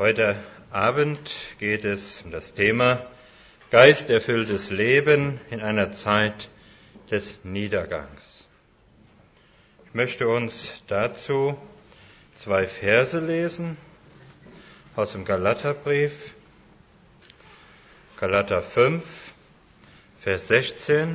Heute Abend geht es um das Thema geisterfülltes Leben in einer Zeit des Niedergangs. Ich möchte uns dazu 2 Verse lesen aus dem Galaterbrief, Galater 5, Vers 16.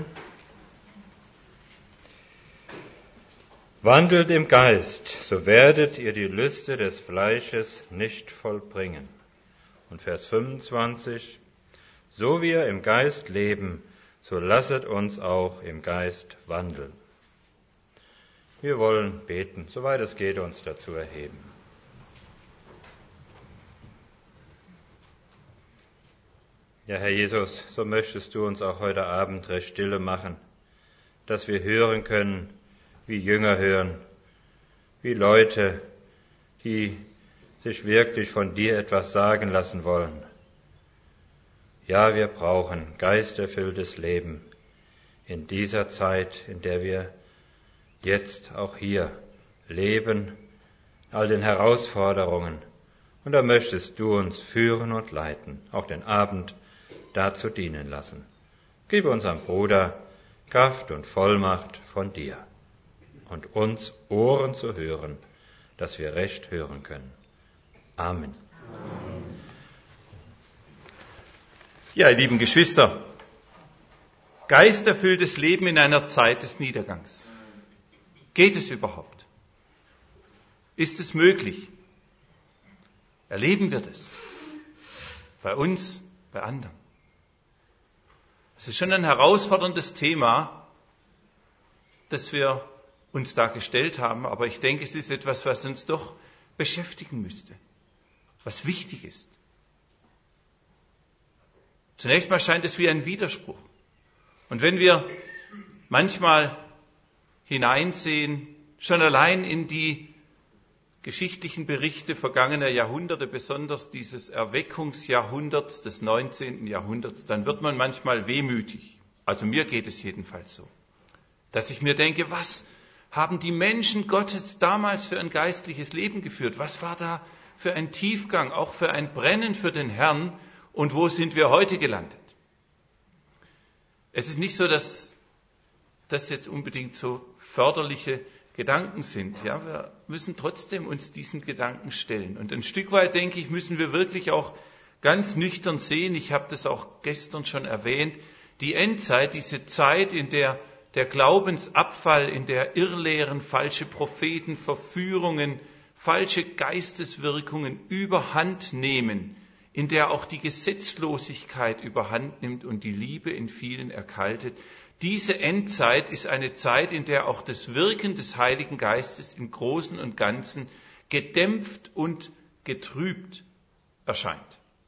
Wandelt im Geist, so werdet ihr die Lüste des Fleisches nicht vollbringen. Und Vers 25, so wir im Geist leben, so lasset uns auch im Geist wandeln. Wir wollen beten, soweit es geht, uns dazu erheben. Ja, Herr Jesus, so möchtest du uns auch heute Abend recht stille machen, dass wir hören können, wie Jünger hören, wie Leute, die sich wirklich von dir etwas sagen lassen wollen. Ja, wir brauchen geisterfülltes Leben in dieser Zeit, in der wir jetzt auch hier leben, all den Herausforderungen. Und da möchtest du uns führen und leiten, auch den Abend dazu dienen lassen. Gib unserem Bruder Kraft und Vollmacht von dir und uns Ohren zu hören, dass wir recht hören können. Amen. Ja, ihr lieben Geschwister, geisterfülltes Leben in einer Zeit des Niedergangs. Geht es überhaupt? Ist es möglich? Erleben wir das? Bei uns, bei anderen? Es ist schon ein herausforderndes Thema, das wir uns da gestellt haben, aber ich denke, es ist etwas, was uns doch beschäftigen müsste, was wichtig ist. Zunächst mal scheint es wie ein Widerspruch. Und wenn wir manchmal hineinsehen, schon allein in die geschichtlichen Berichte vergangener Jahrhunderte, besonders dieses Erweckungsjahrhunderts des 19. Jahrhunderts, dann wird man manchmal wehmütig. Also mir geht es jedenfalls so, dass ich mir denke, was haben die Menschen Gottes damals für ein geistliches Leben geführt? Was war da für ein Tiefgang, auch für ein Brennen für den Herrn? Und wo sind wir heute gelandet? Es ist nicht so, dass das jetzt unbedingt so förderliche Gedanken sind. Ja, wir müssen trotzdem uns diesen Gedanken stellen. Und ein Stück weit, denke ich, müssen wir wirklich auch ganz nüchtern sehen. Ich habe das auch gestern schon erwähnt. Die Endzeit, diese Zeit, in der der Glaubensabfall, in der Irrlehren, falsche Propheten, Verführungen, falsche Geisteswirkungen überhand nehmen, in der auch die Gesetzlosigkeit überhand nimmt und die Liebe in vielen erkaltet. Diese Endzeit ist eine Zeit, in der auch das Wirken des Heiligen Geistes im Großen und Ganzen gedämpft und getrübt erscheint.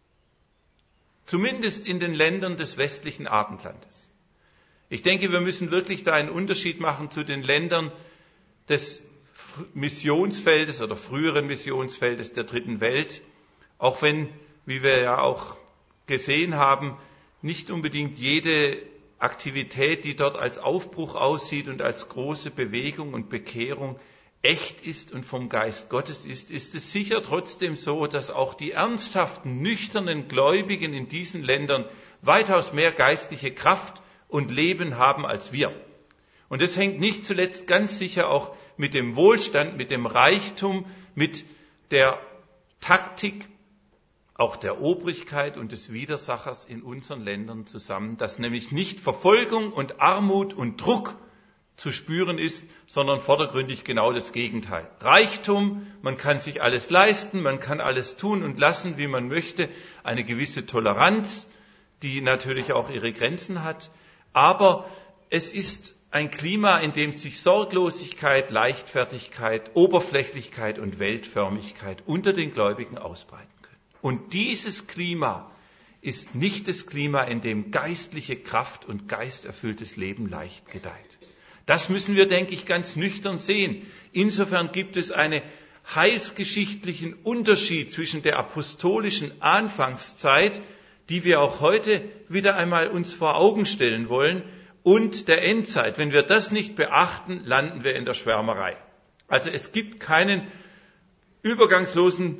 Zumindest in den Ländern des westlichen Abendlandes. Ich denke, wir müssen wirklich da einen Unterschied machen zu den Ländern des Missionsfeldes oder früheren Missionsfeldes der Dritten Welt, auch wenn, wie wir ja auch gesehen haben, nicht unbedingt jede Aktivität, die dort als Aufbruch aussieht und als große Bewegung und Bekehrung echt ist und vom Geist Gottes ist es sicher trotzdem so, dass auch die ernsthaften, nüchternen Gläubigen in diesen Ländern weitaus mehr geistliche Kraft und Leben haben als wir. Und das hängt nicht zuletzt ganz sicher auch mit dem Wohlstand, mit dem Reichtum, mit der Taktik, auch der Obrigkeit und des Widersachers in unseren Ländern zusammen, dass nämlich nicht Verfolgung und Armut und Druck zu spüren ist, sondern vordergründig genau das Gegenteil. Reichtum, man kann sich alles leisten, man kann alles tun und lassen, wie man möchte, eine gewisse Toleranz, die natürlich auch ihre Grenzen hat, aber es ist ein Klima, in dem sich Sorglosigkeit, Leichtfertigkeit, Oberflächlichkeit und Weltförmigkeit unter den Gläubigen ausbreiten können. Und dieses Klima ist nicht das Klima, in dem geistliche Kraft und geisterfülltes Leben leicht gedeiht. Das müssen wir, denke ich, ganz nüchtern sehen. Insofern gibt es einen heilsgeschichtlichen Unterschied zwischen der apostolischen Anfangszeit, die wir auch heute wieder einmal uns vor Augen stellen wollen, und der Endzeit. Wenn wir das nicht beachten, landen wir in der Schwärmerei. Also es gibt keinen übergangslosen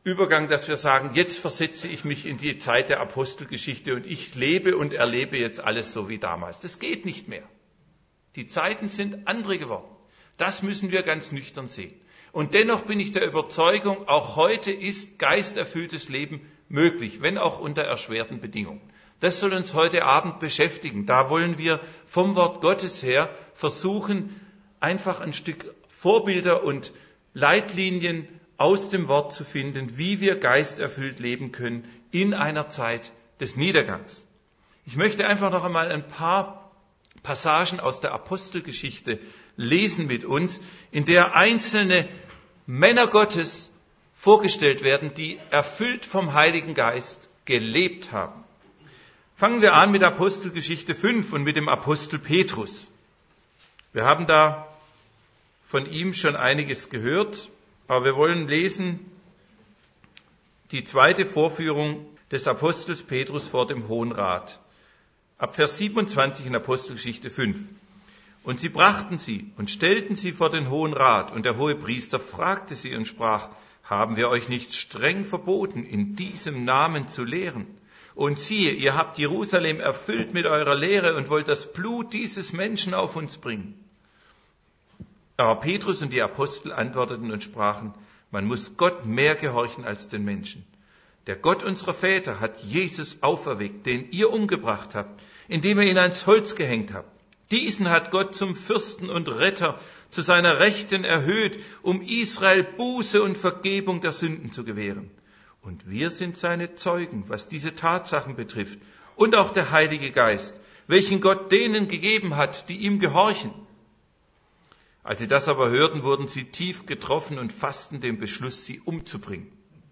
Übergang, dass wir sagen, jetzt versetze ich mich in die Zeit der Apostelgeschichte und ich lebe und erlebe jetzt alles so wie damals. Das geht nicht mehr. Die Zeiten sind andere geworden. Das müssen wir ganz nüchtern sehen. Und dennoch bin ich der Überzeugung, auch heute ist geisterfülltes Leben möglich, wenn auch unter erschwerten Bedingungen. Das soll uns heute Abend beschäftigen. Da wollen wir vom Wort Gottes her versuchen, einfach ein Stück Vorbilder und Leitlinien aus dem Wort zu finden, wie wir geisterfüllt leben können in einer Zeit des Niedergangs. Ich möchte einfach noch einmal ein paar Passagen aus der Apostelgeschichte lesen mit uns, in der einzelne Männer Gottes vorgestellt werden, die erfüllt vom Heiligen Geist gelebt haben. Fangen wir an mit Apostelgeschichte 5 und mit dem Apostel Petrus. Wir haben da von ihm schon einiges gehört, aber wir wollen lesen die zweite Vorführung des Apostels Petrus vor dem Hohen Rat. Ab Vers 27 in Apostelgeschichte 5. Und sie brachten sie und stellten sie vor den Hohen Rat, und der Hohepriester fragte sie und sprach, haben wir euch nicht streng verboten, in diesem Namen zu lehren? Und siehe, ihr habt Jerusalem erfüllt mit eurer Lehre und wollt das Blut dieses Menschen auf uns bringen. Aber Petrus und die Apostel antworteten und sprachen, man muss Gott mehr gehorchen als den Menschen. Der Gott unserer Väter hat Jesus auferweckt, den ihr umgebracht habt, indem ihr ihn ans Holz gehängt habt. Diesen hat Gott zum Fürsten und Retter zu seiner Rechten erhöht, um Israel Buße und Vergebung der Sünden zu gewähren. Und wir sind seine Zeugen, was diese Tatsachen betrifft, und auch der Heilige Geist, welchen Gott denen gegeben hat, die ihm gehorchen. Als sie das aber hörten, wurden sie tief getroffen und fassten den Beschluss, sie umzubringen.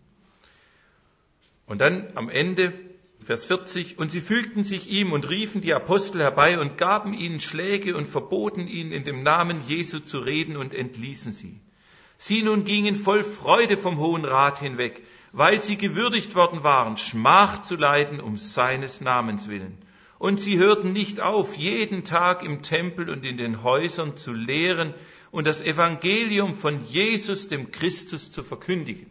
Und dann am Ende, Vers 40, und sie fügten sich ihm und riefen die Apostel herbei und gaben ihnen Schläge und verboten ihnen in dem Namen Jesu zu reden und entließen sie. Sie nun gingen voll Freude vom Hohen Rat hinweg, weil sie gewürdigt worden waren, Schmach zu leiden um seines Namens willen. Und sie hörten nicht auf, jeden Tag im Tempel und in den Häusern zu lehren und das Evangelium von Jesus, dem Christus, zu verkündigen.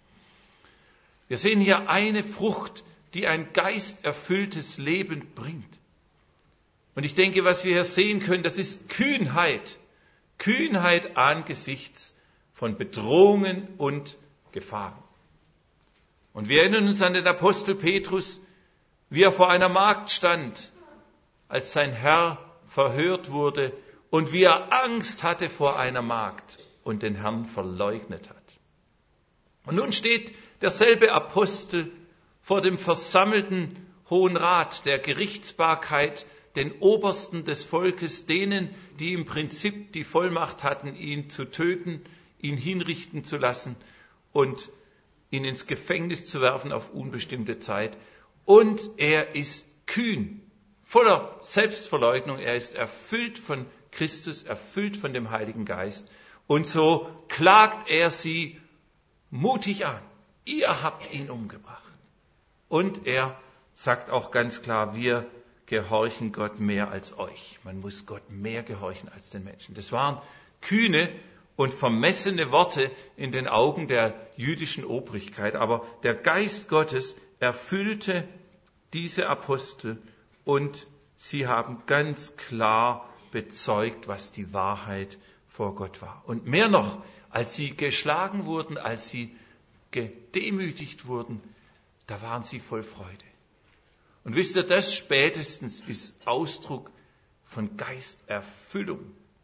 Wir sehen hier eine Frucht, die ein geisterfülltes Leben bringt. Und ich denke, was wir hier sehen können, das ist Kühnheit. Kühnheit angesichts von Bedrohungen und Gefahren. Und wir erinnern uns an den Apostel Petrus, wie er vor einer Magd stand, als sein Herr verhört wurde und wie er Angst hatte vor einer Magd und den Herrn verleugnet hat. Und nun steht derselbe Apostel vor dem versammelten Hohen Rat der Gerichtsbarkeit, den Obersten des Volkes, denen, die im Prinzip die Vollmacht hatten, ihn zu töten, ihn hinrichten zu lassen und ihn ins Gefängnis zu werfen auf unbestimmte Zeit. Und er ist kühn, voller Selbstverleugnung. Er ist erfüllt von Christus, erfüllt von dem Heiligen Geist. Und so klagt er sie mutig an. Ihr habt ihn umgebracht. Und er sagt auch ganz klar, wir gehorchen Gott mehr als euch. Man muss Gott mehr gehorchen als den Menschen. Das waren kühne und vermessene Worte in den Augen der jüdischen Obrigkeit. Aber der Geist Gottes erfüllte diese Apostel und sie haben ganz klar bezeugt, was die Wahrheit vor Gott war. Und mehr noch, als sie geschlagen wurden, als sie gedemütigt wurden, da waren sie voll Freude. Und wisst ihr, das spätestens ist Ausdruck von Geisterfüllung.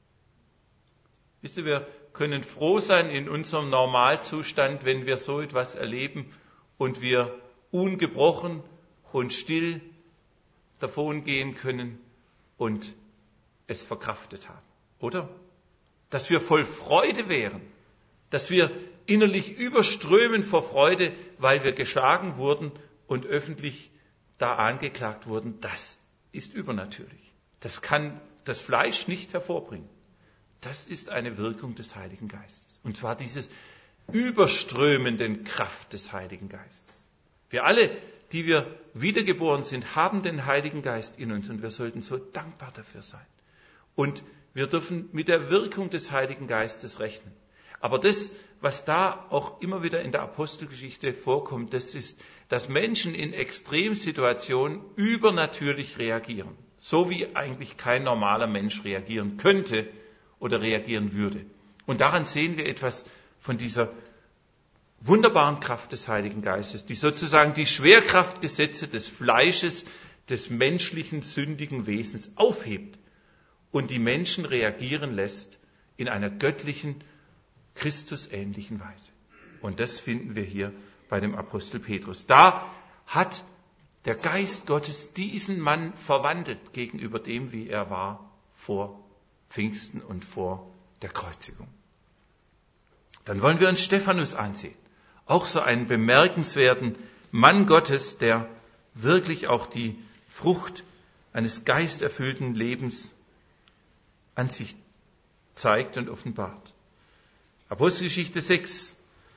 Wisst ihr, wir können froh sein in unserem Normalzustand, wenn wir so etwas erleben und wir ungebrochen und still davongehen können und es verkraftet haben, oder? Dass wir voll Freude wären, dass wir innerlich überströmen vor Freude, weil wir geschlagen wurden und öffentlich da angeklagt wurden, das ist übernatürlich. Das kann das Fleisch nicht hervorbringen. Das ist eine Wirkung des Heiligen Geistes. Und zwar dieses überströmenden Kraft des Heiligen Geistes. Wir alle, die wir wiedergeboren sind, haben den Heiligen Geist in uns und wir sollten so dankbar dafür sein. Und wir dürfen mit der Wirkung des Heiligen Geistes rechnen. Aber das, was da auch immer wieder in der Apostelgeschichte vorkommt, das ist, dass Menschen in Extremsituationen übernatürlich reagieren. So wie eigentlich kein normaler Mensch reagieren könnte oder reagieren würde. Und daran sehen wir etwas von dieser wunderbaren Kraft des Heiligen Geistes, die sozusagen die Schwerkraftgesetze des Fleisches, des menschlichen, sündigen Wesens aufhebt und die Menschen reagieren lässt in einer göttlichen, Christusähnlichen Weise. Und das finden wir hier bei dem Apostel Petrus. Da hat der Geist Gottes diesen Mann verwandelt gegenüber dem, wie er war vor Pfingsten und vor der Kreuzigung. Dann wollen wir uns Stephanus ansehen. Auch so einen bemerkenswerten Mann Gottes, der wirklich auch die Frucht eines geisterfüllten Lebens an sich zeigt und offenbart. Apostelgeschichte 6.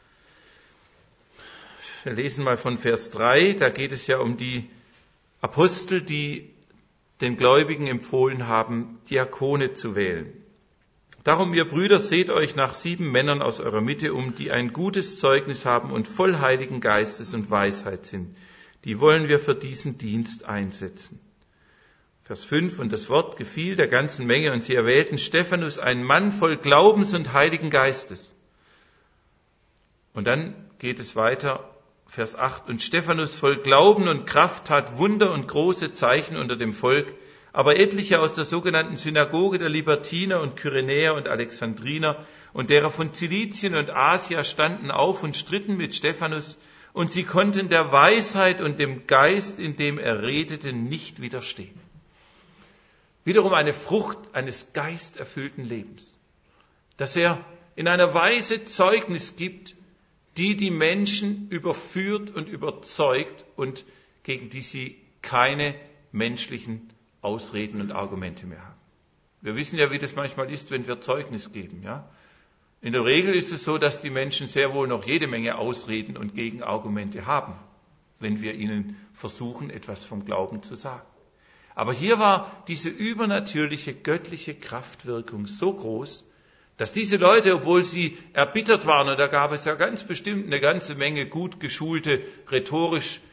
Wir lesen mal von Vers 3. Da geht es ja um die Apostel, die den Gläubigen empfohlen haben, Diakone zu wählen. Darum, ihr Brüder, seht euch nach 7 Männern aus eurer Mitte um, die ein gutes Zeugnis haben und voll Heiligen Geistes und Weisheit sind. Die wollen wir für diesen Dienst einsetzen. Vers 5, und das Wort gefiel der ganzen Menge, und sie erwählten Stephanus, einen Mann voll Glaubens und Heiligen Geistes. Und dann geht es weiter, Vers 8, und Stephanus voll Glauben und Kraft tat Wunder und große Zeichen unter dem Volk, aber etliche aus der sogenannten Synagoge der Libertiner und Kyrenäer und Alexandriner und derer von Zilizien und Asia standen auf und stritten mit Stephanus, und sie konnten der Weisheit und dem Geist, in dem er redete, nicht widerstehen. Wiederum eine Frucht eines geisterfüllten Lebens, dass er in einer Weise Zeugnis gibt, die die Menschen überführt und überzeugt und gegen die sie keine menschlichen Ausreden und Argumente mehr haben. Wir wissen ja, wie das manchmal ist, wenn wir Zeugnis geben. Ja? In der Regel ist es so, dass die Menschen sehr wohl noch jede Menge Ausreden und Gegenargumente haben, wenn wir ihnen versuchen, etwas vom Glauben zu sagen. Aber hier war diese übernatürliche, göttliche Kraftwirkung so groß, dass diese Leute, obwohl sie erbittert waren, und da gab es ja ganz bestimmt eine ganze Menge gut geschulte, rhetorisch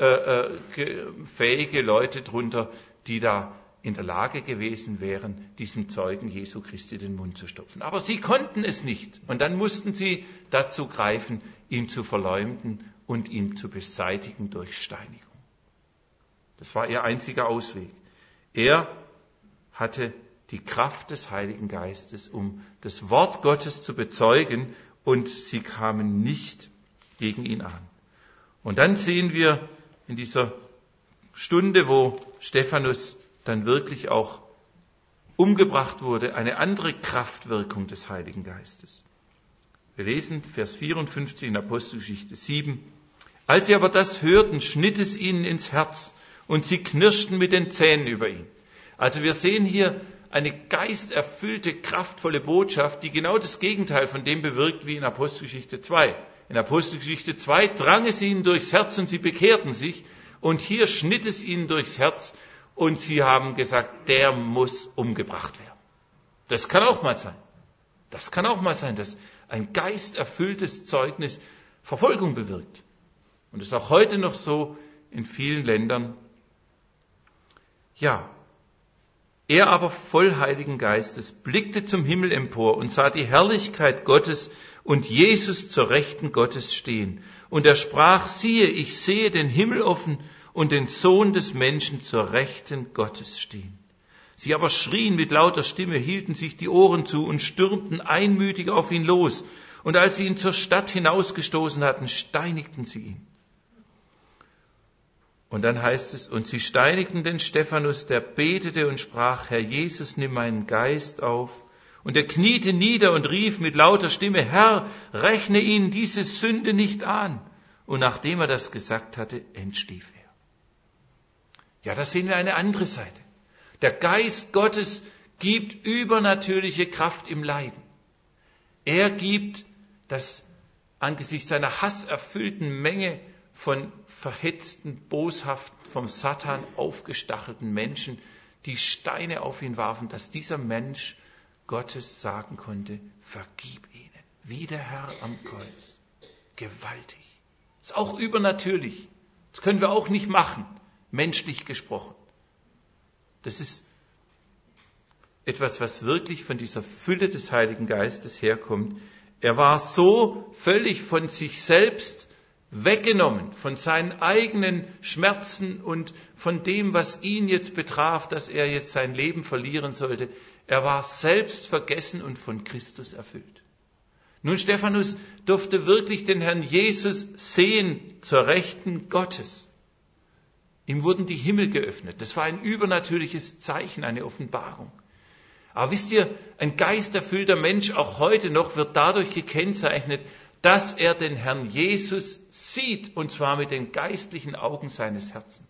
fähige Leute drunter, die da in der Lage gewesen wären, diesem Zeugen Jesu Christi den Mund zu stopfen. Aber sie konnten es nicht. Und dann mussten sie dazu greifen, ihn zu verleumden und ihn zu beseitigen durch Steinigung. Das war ihr einziger Ausweg. Er hatte die Kraft des Heiligen Geistes, um das Wort Gottes zu bezeugen, und sie kamen nicht gegen ihn an. Und dann sehen wir in dieser Stunde, wo Stephanus dann wirklich auch umgebracht wurde, eine andere Kraftwirkung des Heiligen Geistes. Wir lesen Vers 54 in Apostelgeschichte 7. Als sie aber das hörten, schnitt es ihnen ins Herz, und sie knirschten mit den Zähnen über ihn. Also wir sehen hier eine geisterfüllte, kraftvolle Botschaft, die genau das Gegenteil von dem bewirkt wie in Apostelgeschichte 2. In Apostelgeschichte 2 drang es ihnen durchs Herz und sie bekehrten sich. Und hier schnitt es ihnen durchs Herz und sie haben gesagt, der muss umgebracht werden. Das kann auch mal sein. Das kann auch mal sein, dass ein geisterfülltes Zeugnis Verfolgung bewirkt. Und das ist auch heute noch so in vielen Ländern. Ja, er aber voll Heiligen Geistes blickte zum Himmel empor und sah die Herrlichkeit Gottes und Jesus zur Rechten Gottes stehen. Und er sprach, siehe, ich sehe den Himmel offen und den Sohn des Menschen zur Rechten Gottes stehen. Sie aber schrien mit lauter Stimme, hielten sich die Ohren zu und stürmten einmütig auf ihn los. Und als sie ihn zur Stadt hinausgestoßen hatten, steinigten sie ihn. Und dann heißt es, und sie steinigten den Stephanus, der betete und sprach, Herr Jesus, nimm meinen Geist auf. Und er kniete nieder und rief mit lauter Stimme, Herr, rechne ihnen diese Sünde nicht an. Und nachdem er das gesagt hatte, entstief er. Ja, da sehen wir eine andere Seite. Der Geist Gottes gibt übernatürliche Kraft im Leiden. Er gibt, dass angesichts seiner hasserfüllten Menge von verhetzten, boshaft vom Satan aufgestachelten Menschen, die Steine auf ihn warfen, dass dieser Mensch Gottes sagen konnte, vergib ihnen. wie der Herr am Kreuz. Gewaltig. Ist auch übernatürlich. Das können wir auch nicht machen, menschlich gesprochen. Das ist etwas, was wirklich von dieser Fülle des Heiligen Geistes herkommt. Er war so völlig von sich selbst weggenommen, von seinen eigenen Schmerzen und von dem, was ihn jetzt betraf, dass er jetzt sein Leben verlieren sollte. Er war selbst vergessen und von Christus erfüllt. Nun, Stephanus durfte wirklich den Herrn Jesus sehen zur Rechten Gottes. Ihm wurden die Himmel geöffnet. Das war ein übernatürliches Zeichen, eine Offenbarung. Aber wisst ihr, ein geisterfüllter Mensch, auch heute noch, wird dadurch gekennzeichnet, dass er den Herrn Jesus sieht, und zwar mit den geistlichen Augen seines Herzens.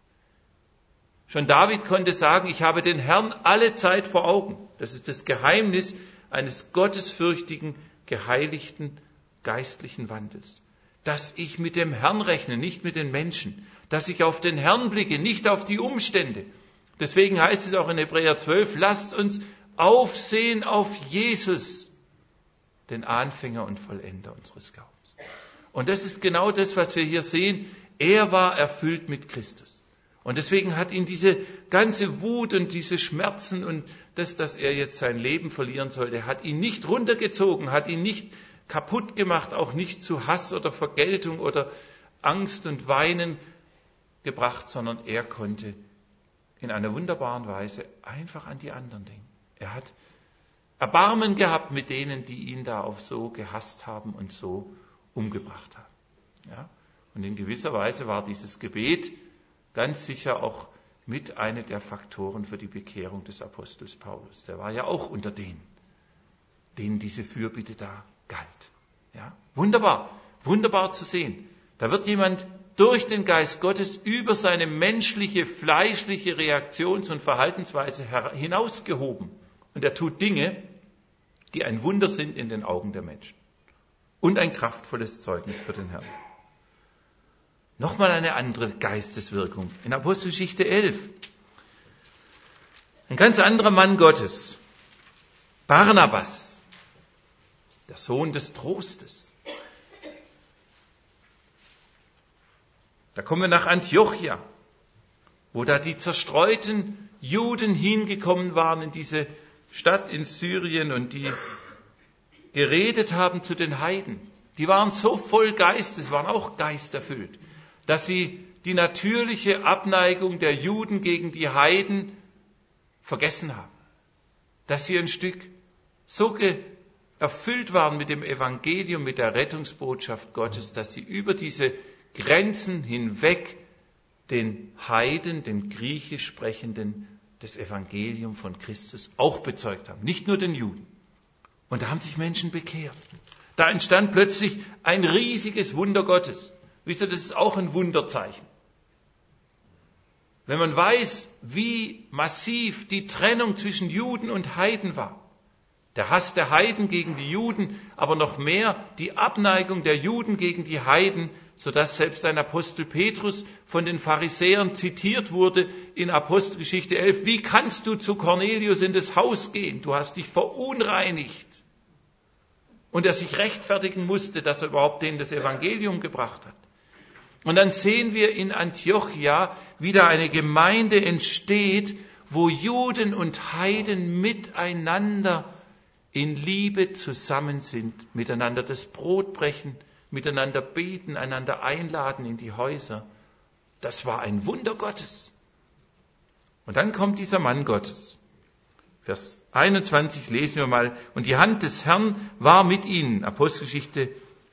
Schon David konnte sagen, ich habe den Herrn alle Zeit vor Augen. Das ist das Geheimnis eines gottesfürchtigen, geheiligten, geistlichen Wandels. Dass ich mit dem Herrn rechne, nicht mit den Menschen. Dass ich auf den Herrn blicke, nicht auf die Umstände. Deswegen heißt es auch in Hebräer 12, lasst uns aufsehen auf Jesus, den Anfänger und Vollender unseres Glaubens. Und das ist genau das, was wir hier sehen. Er war erfüllt mit Christus. Und deswegen hat ihn diese ganze Wut und diese Schmerzen und das, dass er jetzt sein Leben verlieren sollte, hat ihn nicht runtergezogen, hat ihn nicht kaputt gemacht, auch nicht zu Hass oder Vergeltung oder Angst und Weinen gebracht, sondern er konnte in einer wunderbaren Weise einfach an die anderen denken. Er hat Erbarmen gehabt mit denen, die ihn da auch so gehasst haben und so umgebracht haben. Ja? Und in gewisser Weise war dieses Gebet ganz sicher auch mit einer der Faktoren für die Bekehrung des Apostels Paulus. Der war ja auch unter denen diese Fürbitte da galt. Ja? Wunderbar, wunderbar zu sehen. Da wird jemand durch den Geist Gottes über seine menschliche, fleischliche Reaktions- und Verhaltensweise hinausgehoben. Und er tut Dinge, die ein Wunder sind in den Augen der Menschen. Und ein kraftvolles Zeugnis für den Herrn. Nochmal eine andere Geisteswirkung. In Apostelgeschichte 11. Ein ganz anderer Mann Gottes. Barnabas. Der Sohn des Trostes. Da kommen wir nach Antiochia, wo da die zerstreuten Juden hingekommen waren in diese Stadt in Syrien und die geredet haben zu den Heiden. Die waren so voll Geistes, waren auch geisterfüllt, dass sie die natürliche Abneigung der Juden gegen die Heiden vergessen haben. Dass sie ein Stück so erfüllt waren mit dem Evangelium, mit der Rettungsbotschaft Gottes, dass sie über diese Grenzen hinweg den Heiden, den Griechisch Sprechenden, das Evangelium von Christus auch bezeugt haben. Nicht nur den Juden. Und da haben sich Menschen bekehrt. Da entstand plötzlich ein riesiges Wunder Gottes. Wisst ihr, das ist auch ein Wunderzeichen. Wenn man weiß, wie massiv die Trennung zwischen Juden und Heiden war. Der Hass der Heiden gegen die Juden, aber noch mehr die Abneigung der Juden gegen die Heiden, sodass selbst ein Apostel Petrus von den Pharisäern zitiert wurde in Apostelgeschichte 11. Wie kannst du zu Cornelius in das Haus gehen? Du hast dich verunreinigt. Und er sich rechtfertigen musste, dass er überhaupt denen das Evangelium gebracht hat. Und dann sehen wir in Antiochia, wie da eine Gemeinde entsteht, wo Juden und Heiden miteinander in Liebe zusammen sind, miteinander das Brot brechen, miteinander beten, einander einladen in die Häuser. Das war ein Wunder Gottes. Und dann kommt dieser Mann Gottes. Vers 21 lesen wir mal. Und die Hand des Herrn war mit ihnen. Apostelgeschichte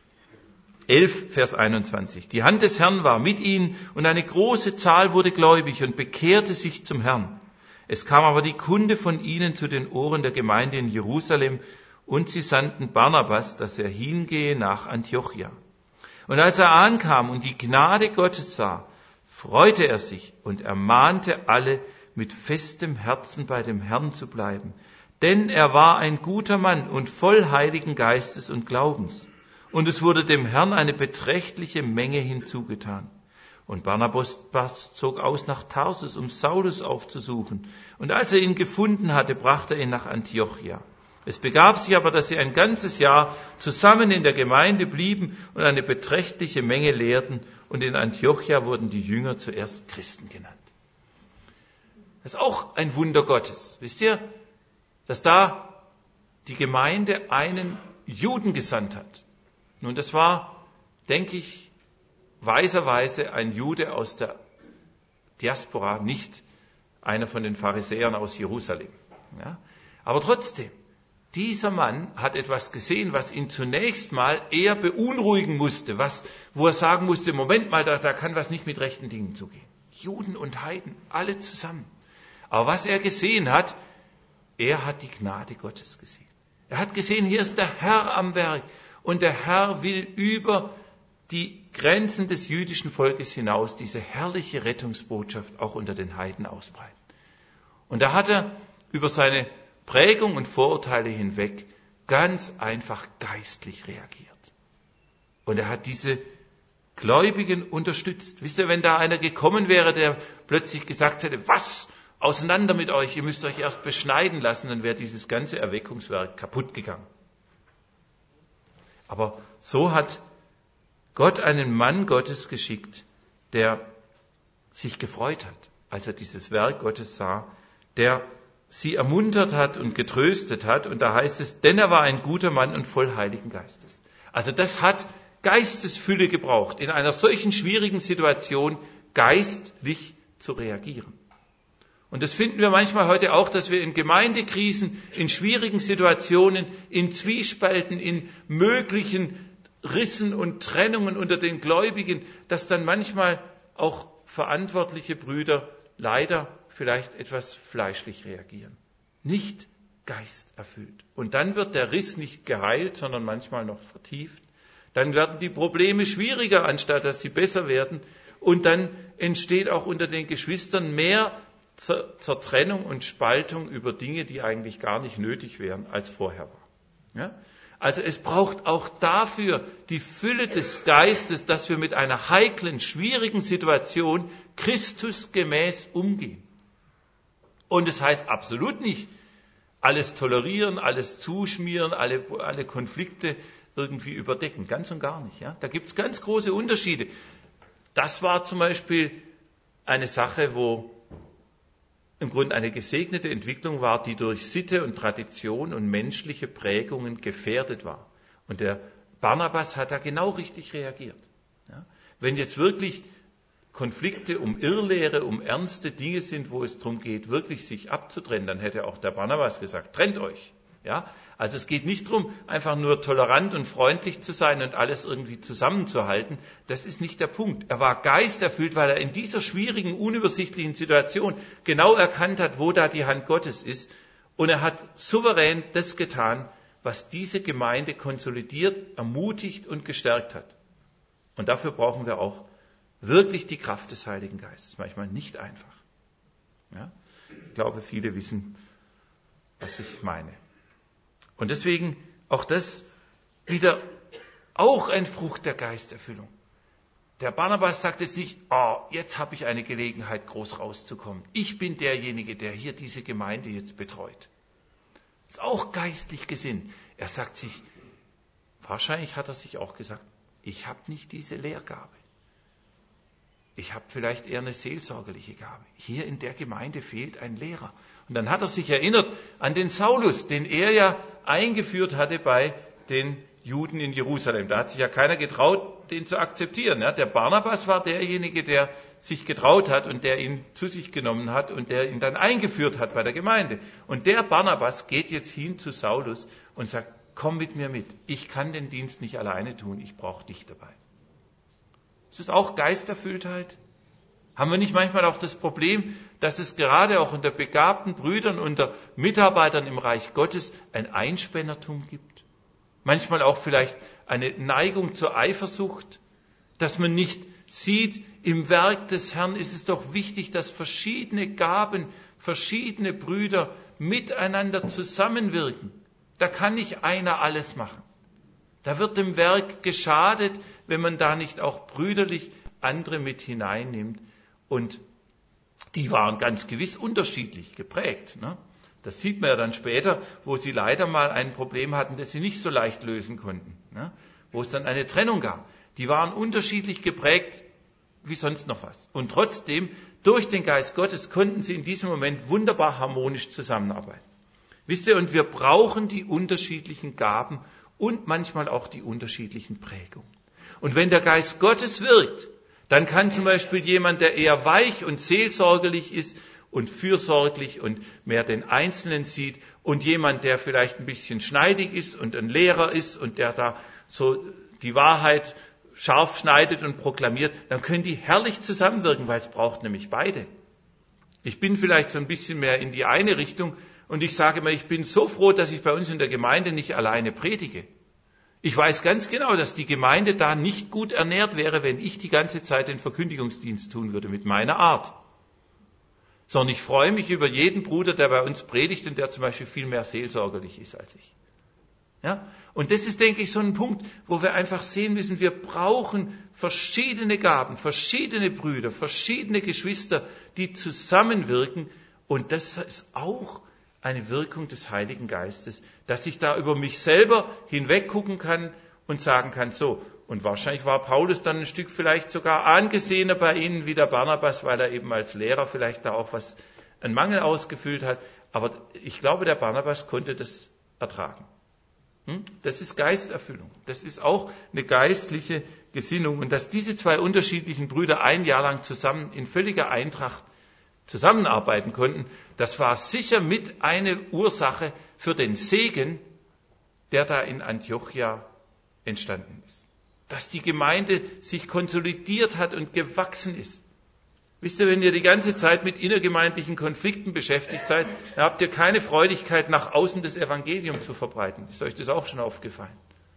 11, Vers 21. Die Hand des Herrn war mit ihnen und eine große Zahl wurde gläubig und bekehrte sich zum Herrn. Es kam aber die Kunde von ihnen zu den Ohren der Gemeinde in Jerusalem und sie sandten Barnabas, dass er hingehe nach Antiochia. Und als er ankam und die Gnade Gottes sah, freute er sich und ermahnte alle, mit festem Herzen bei dem Herrn zu bleiben. Denn er war ein guter Mann und voll Heiligen Geistes und Glaubens. Und es wurde dem Herrn eine beträchtliche Menge hinzugetan. Und Barnabas zog aus nach Tarsus, um Saulus aufzusuchen. Und als er ihn gefunden hatte, brachte er ihn nach Antiochia. Es begab sich aber, dass sie ein ganzes Jahr zusammen in der Gemeinde blieben und eine beträchtliche Menge lehrten, und in Antiochia wurden die Jünger zuerst Christen genannt. Das ist auch ein Wunder Gottes. Wisst ihr, dass da die Gemeinde einen Juden gesandt hat? Nun, das war, denke ich, weiserweise ein Jude aus der Diaspora, nicht einer von den Pharisäern aus Jerusalem. Ja? Aber trotzdem, dieser Mann hat etwas gesehen, was ihn zunächst mal eher beunruhigen musste, wo er sagen musste, Moment mal, da kann was nicht mit rechten Dingen zugehen. Juden und Heiden, alle zusammen. Aber was er gesehen hat, er hat die Gnade Gottes gesehen. Er hat gesehen, hier ist der Herr am Werk und der Herr will über die Grenzen des jüdischen Volkes hinaus diese herrliche Rettungsbotschaft auch unter den Heiden ausbreiten. Und da hat er über seine Prägung und Vorurteile hinweg ganz einfach geistlich reagiert. Und er hat diese Gläubigen unterstützt. Wisst ihr, wenn da einer gekommen wäre, der plötzlich gesagt hätte, was, auseinander mit euch, ihr müsst euch erst beschneiden lassen, dann wäre dieses ganze Erweckungswerk kaputt gegangen. Aber so hat Gott einen Mann Gottes geschickt, der sich gefreut hat, als er dieses Werk Gottes sah, der sie ermuntert hat und getröstet hat. Und da heißt es, denn er war ein guter Mann und voll Heiligen Geistes. Also das hat Geistesfülle gebraucht, in einer solchen schwierigen Situation geistlich zu reagieren. Und das finden wir manchmal heute auch, dass wir in Gemeindekrisen, in schwierigen Situationen, in Zwiespalten, in möglichen Rissen und Trennungen unter den Gläubigen, dass dann manchmal auch verantwortliche Brüder leider vielleicht etwas fleischlich reagieren. Nicht geisterfüllt. Und dann wird der Riss nicht geheilt, sondern manchmal noch vertieft. Dann werden die Probleme schwieriger, anstatt dass sie besser werden. Und dann entsteht auch unter den Geschwistern mehr Zertrennung und Spaltung über Dinge, die eigentlich gar nicht nötig wären, als vorher war. Ja? Also es braucht auch dafür die Fülle des Geistes, dass wir mit einer heiklen, schwierigen Situation Christusgemäß umgehen. Und es heißt absolut nicht, alles tolerieren, alles zuschmieren, alle Konflikte irgendwie überdecken. Ganz und gar nicht. Ja? Da gibt es ganz große Unterschiede. Das war zum Beispiel eine Sache, wo im Grunde eine gesegnete Entwicklung war, die durch Sitte und Tradition und menschliche Prägungen gefährdet war. Und der Barnabas hat da genau richtig reagiert. Ja? Wenn jetzt wirklich Konflikte um Irrlehre, um ernste Dinge sind, wo es darum geht, wirklich sich abzutrennen, dann hätte auch der Barnabas gesagt, trennt euch. Ja? Also es geht nicht darum, einfach nur tolerant und freundlich zu sein und alles irgendwie zusammenzuhalten. Das ist nicht der Punkt. Er war geisterfüllt, weil er in dieser schwierigen, unübersichtlichen Situation genau erkannt hat, wo da die Hand Gottes ist. Und er hat souverän das getan, was diese Gemeinde konsolidiert, ermutigt und gestärkt hat. Und dafür brauchen wir auch wirklich die Kraft des Heiligen Geistes. Manchmal nicht einfach. Ja? Ich glaube, viele wissen, was ich meine. Und deswegen auch das wieder auch ein Frucht der Geisterfüllung. Der Barnabas sagt jetzt nicht, jetzt habe ich eine Gelegenheit, groß rauszukommen. Ich bin derjenige, der hier diese Gemeinde jetzt betreut. Ist auch geistlich gesinnt. Er sagt sich, wahrscheinlich hat er sich auch gesagt, ich habe nicht diese Lehrgabe. Ich habe vielleicht eher eine seelsorgerliche Gabe. Hier in der Gemeinde fehlt ein Lehrer. Und dann hat er sich erinnert an den Saulus, den er ja eingeführt hatte bei den Juden in Jerusalem. Da hat sich ja keiner getraut, den zu akzeptieren. Ja, der Barnabas war derjenige, der sich getraut hat und der ihn zu sich genommen hat und der ihn dann eingeführt hat bei der Gemeinde. Und der Barnabas geht jetzt hin zu Saulus und sagt, komm mit mir mit. Ich kann den Dienst nicht alleine tun, ich brauche dich dabei. Ist es auch Geisterfülltheit? Haben wir nicht manchmal auch das Problem, dass es gerade auch unter begabten Brüdern, unter Mitarbeitern im Reich Gottes ein Einspännertum gibt? Manchmal auch vielleicht eine Neigung zur Eifersucht, dass man nicht sieht, im Werk des Herrn ist es doch wichtig, dass verschiedene Gaben, verschiedene Brüder miteinander zusammenwirken. Da kann nicht einer alles machen. Da wird dem Werk geschadet, wenn man da nicht auch brüderlich andere mit hineinnimmt. Und die waren ganz gewiss unterschiedlich geprägt. Ne? Das sieht man ja dann später, wo sie leider mal ein Problem hatten, das sie nicht so leicht lösen konnten, ne? Wo es dann eine Trennung gab. Die waren unterschiedlich geprägt wie sonst noch was. Und trotzdem, durch den Geist Gottes konnten sie in diesem Moment wunderbar harmonisch zusammenarbeiten. Wisst ihr, und wir brauchen die unterschiedlichen Gaben und manchmal auch die unterschiedlichen Prägungen. Und wenn der Geist Gottes wirkt, dann kann zum Beispiel jemand, der eher weich und seelsorgerlich ist und fürsorglich und mehr den Einzelnen sieht, und jemand, der vielleicht ein bisschen schneidig ist und ein Lehrer ist und der da so die Wahrheit scharf schneidet und proklamiert, dann können die herrlich zusammenwirken, weil es braucht nämlich beide. Ich bin vielleicht so ein bisschen mehr in die eine Richtung und ich sage immer, ich bin so froh, dass ich bei uns in der Gemeinde nicht alleine predige. Ich weiß ganz genau, dass die Gemeinde da nicht gut ernährt wäre, wenn ich die ganze Zeit den Verkündigungsdienst tun würde mit meiner Art. Sondern ich freue mich über jeden Bruder, der bei uns predigt und der zum Beispiel viel mehr seelsorgerlich ist als ich. Ja? Und das ist, denke ich, so ein Punkt, wo wir einfach sehen müssen, wir brauchen verschiedene Gaben, verschiedene Brüder, verschiedene Geschwister, die zusammenwirken. Und das ist auch eine Wirkung des Heiligen Geistes, dass ich da über mich selber hinweggucken kann und sagen kann, so, und wahrscheinlich war Paulus dann ein Stück vielleicht sogar angesehener bei ihnen wie der Barnabas, weil er eben als Lehrer vielleicht da auch einen Mangel ausgefüllt hat. Aber ich glaube, der Barnabas konnte das ertragen. Das ist Geisterfüllung. Das ist auch eine geistliche Gesinnung. Und dass diese zwei unterschiedlichen Brüder ein Jahr lang zusammen in völliger Eintracht zusammenarbeiten konnten, das war sicher mit eine Ursache für den Segen, der da in Antiochia entstanden ist. Dass die Gemeinde sich konsolidiert hat und gewachsen ist. Wisst ihr, wenn ihr die ganze Zeit mit innergemeindlichen Konflikten beschäftigt seid, dann habt ihr keine Freudigkeit, nach außen das Evangelium zu verbreiten. Ist euch das auch schon aufgefallen?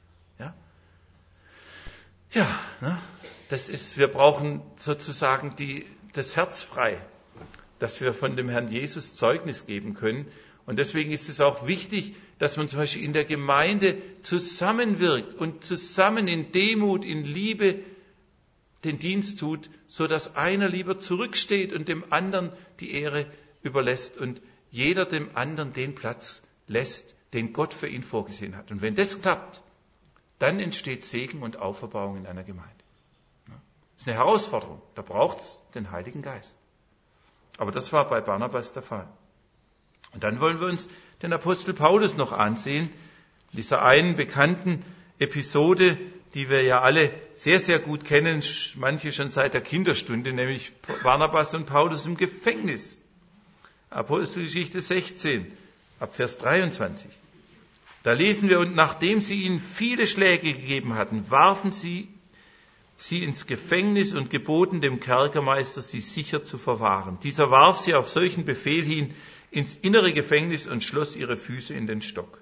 Ja, ne? Wir brauchen sozusagen das Herz frei, dass wir von dem Herrn Jesus Zeugnis geben können. Und deswegen ist es auch wichtig, dass man zum Beispiel in der Gemeinde zusammenwirkt und zusammen in Demut, in Liebe den Dienst tut, so dass einer lieber zurücksteht und dem anderen die Ehre überlässt und jeder dem anderen den Platz lässt, den Gott für ihn vorgesehen hat. Und wenn das klappt, dann entsteht Segen und Auferbauung in einer Gemeinde. Das ist eine Herausforderung. Da braucht es den Heiligen Geist. Aber das war bei Barnabas der Fall. Und dann wollen wir uns den Apostel Paulus noch ansehen, dieser einen bekannten Episode, die wir ja alle sehr, sehr gut kennen, manche schon seit der Kinderstunde, nämlich Barnabas und Paulus im Gefängnis. Apostelgeschichte 16, ab Vers 23. Da lesen wir, und nachdem sie ihnen viele Schläge gegeben hatten, warfen sie ins Gefängnis und geboten dem Kerkermeister, sie sicher zu verwahren. Dieser warf sie auf solchen Befehl hin ins innere Gefängnis und schloss ihre Füße in den Stock.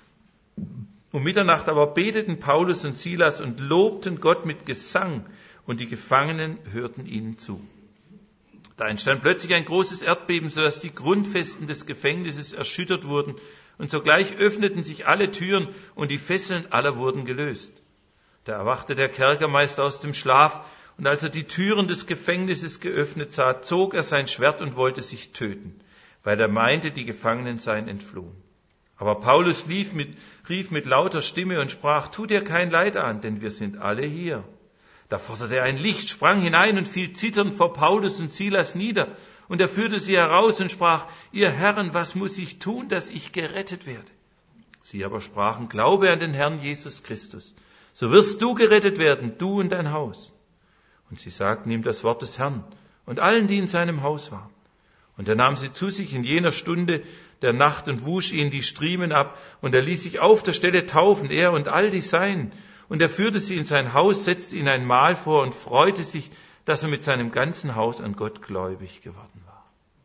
Um Mitternacht aber beteten Paulus und Silas und lobten Gott mit Gesang, und die Gefangenen hörten ihnen zu. Da entstand plötzlich ein großes Erdbeben, sodass die Grundfesten des Gefängnisses erschüttert wurden, und sogleich öffneten sich alle Türen und die Fesseln aller wurden gelöst. Da erwachte der Kerkermeister aus dem Schlaf, und als er die Türen des Gefängnisses geöffnet sah, zog er sein Schwert und wollte sich töten, weil er meinte, die Gefangenen seien entflohen. Aber Paulus rief mit lauter Stimme und sprach, tu dir kein Leid an, denn wir sind alle hier. Da forderte er ein Licht, sprang hinein und fiel zitternd vor Paulus und Silas nieder. Und er führte sie heraus und sprach, ihr Herren, was muss ich tun, dass ich gerettet werde? Sie aber sprachen, glaube an den Herrn Jesus Christus. So wirst du gerettet werden, du und dein Haus. Und sie sagten ihm das Wort des Herrn und allen, die in seinem Haus waren. Und er nahm sie zu sich in jener Stunde der Nacht und wusch ihnen die Striemen ab. Und er ließ sich auf der Stelle taufen, er und all die Seinen. Und er führte sie in sein Haus, setzte ihnen ein Mahl vor und freute sich, dass er mit seinem ganzen Haus an Gott gläubig geworden war.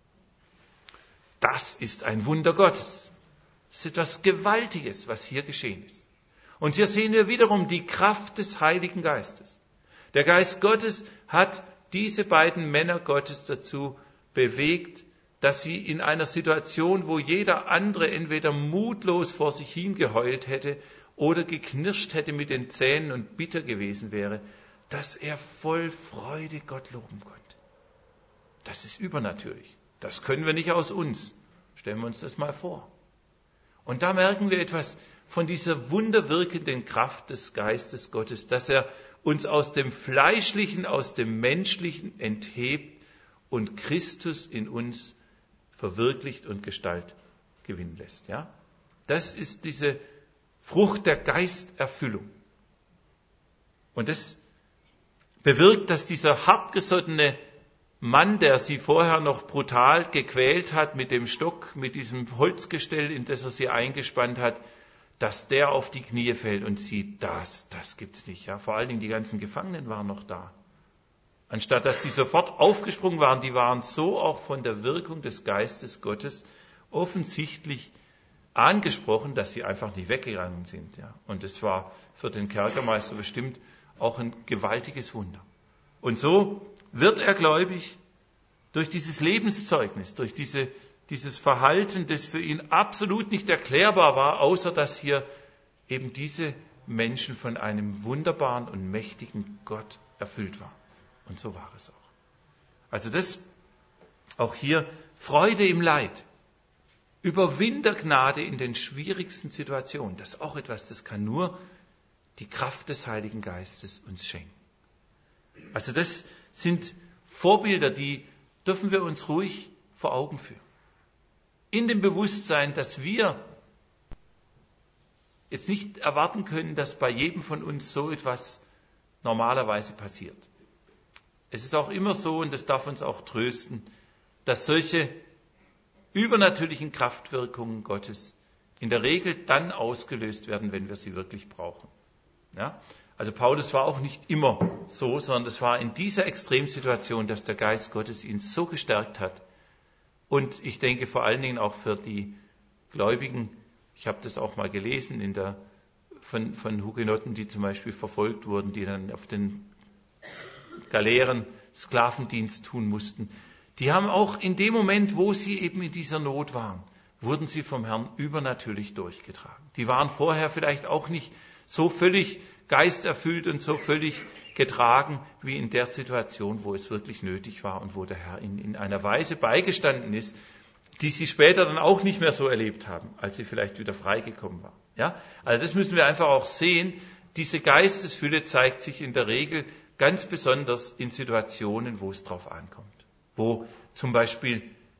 Das ist ein Wunder Gottes. Das ist etwas Gewaltiges, was hier geschehen ist. Und hier sehen wir wiederum die Kraft des Heiligen Geistes. Der Geist Gottes hat diese beiden Männer Gottes dazu bewegt, dass sie in einer Situation, wo jeder andere entweder mutlos vor sich hingeheult hätte oder geknirscht hätte mit den Zähnen und bitter gewesen wäre, dass er voll Freude Gott loben konnte. Das ist übernatürlich. Das können wir nicht aus uns. Stellen wir uns das mal vor. Und da merken wir etwas von dieser wunderwirkenden Kraft des Geistes Gottes, dass er uns aus dem Fleischlichen, aus dem Menschlichen enthebt und Christus in uns verwirklicht und Gestalt gewinnen lässt. Ja? Das ist diese Frucht der Geisterfüllung. Und das bewirkt, dass dieser hartgesottene Mann, der sie vorher noch brutal gequält hat mit dem Stock, mit diesem Holzgestell, in das er sie eingespannt hat, dass der auf die Knie fällt und sieht, das gibt's nicht. Ja? Vor allen Dingen die ganzen Gefangenen waren noch da. Anstatt dass die sofort aufgesprungen waren, die waren so auch von der Wirkung des Geistes Gottes offensichtlich angesprochen, dass sie einfach nicht weggegangen sind. Ja? Und das war für den Kerkermeister bestimmt auch ein gewaltiges Wunder. Und so wird er gläubig durch dieses Lebenszeugnis, durch dieses Verhalten, das für ihn absolut nicht erklärbar war, außer dass hier eben diese Menschen von einem wunderbaren und mächtigen Gott erfüllt waren. Und so war es auch. Also das, auch hier Freude im Leid, Überwindergnade in den schwierigsten Situationen, das ist auch etwas, das kann nur die Kraft des Heiligen Geistes uns schenken. Also das sind Vorbilder, die dürfen wir uns ruhig vor Augen führen. In dem Bewusstsein, dass wir jetzt nicht erwarten können, dass bei jedem von uns so etwas normalerweise passiert. Es ist auch immer so, und das darf uns auch trösten, dass solche übernatürlichen Kraftwirkungen Gottes in der Regel dann ausgelöst werden, wenn wir sie wirklich brauchen. Ja? Also Paulus war auch nicht immer so, sondern es war in dieser Extremsituation, dass der Geist Gottes ihn so gestärkt hat. Und ich denke vor allen Dingen auch für die Gläubigen, ich habe das auch mal gelesen von Hugenotten, die zum Beispiel verfolgt wurden, die dann auf den Galeeren Sklavendienst tun mussten. Die haben auch in dem Moment, wo sie eben in dieser Not waren, wurden sie vom Herrn übernatürlich durchgetragen. Die waren vorher vielleicht auch nicht so völlig geisterfüllt und so völlig getragen wie in der Situation, wo es wirklich nötig war und wo der Herr ihnen in einer Weise beigestanden ist, die sie später dann auch nicht mehr so erlebt haben, als sie vielleicht wieder freigekommen waren. Ja? Also das müssen wir einfach auch sehen. Diese Geistesfülle zeigt sich in der Regel ganz besonders in Situationen, wo es drauf ankommt. Wo zum Beispiel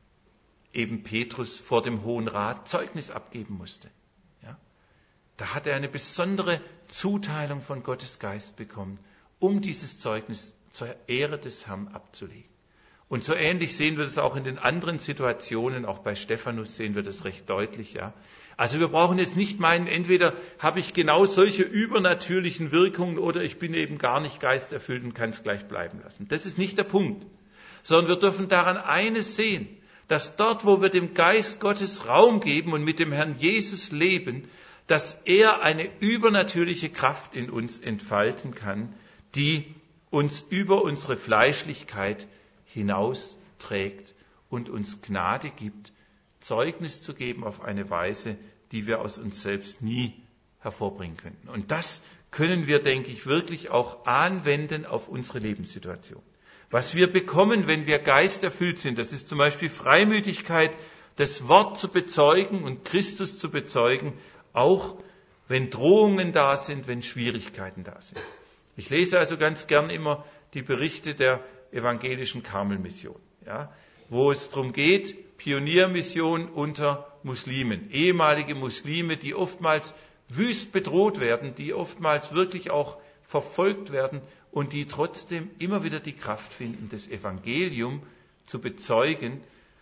eben Petrus vor dem Hohen Rat Zeugnis abgeben musste. Ja? Da hat er eine besondere Zuteilung von Gottes Geist bekommen, um dieses Zeugnis zur Ehre des Herrn abzulegen. Und so ähnlich sehen wir das auch in den anderen Situationen, auch bei Stephanus sehen wir das recht deutlich. Ja? Also wir brauchen jetzt nicht meinen, entweder habe ich genau solche übernatürlichen Wirkungen oder ich bin eben gar nicht geisterfüllt und kann es gleich bleiben lassen. Das ist nicht der Punkt, sondern wir dürfen daran eines sehen, dass dort, wo wir dem Geist Gottes Raum geben und mit dem Herrn Jesus leben, dass er eine übernatürliche Kraft in uns entfalten kann, die uns über unsere Fleischlichkeit hinausträgt und uns Gnade gibt, Zeugnis zu geben auf eine Weise, die wir aus uns selbst nie hervorbringen könnten. Und das können wir, denke ich, wirklich auch anwenden auf unsere Lebenssituation. Was wir bekommen, wenn wir geisterfüllt sind, das ist zum Beispiel Freimütigkeit, das Wort zu bezeugen und Christus zu bezeugen, auch wenn Drohungen da sind, wenn Schwierigkeiten da sind. Ich lese also ganz gern immer die Berichte der evangelischen Karmelmission, ja, wo es darum geht, Pioniermission unter Muslimen, ehemalige Muslime, die oftmals wüst bedroht werden, die oftmals wirklich auch verfolgt werden und die trotzdem immer wieder die Kraft finden, das Evangelium zu bezeugen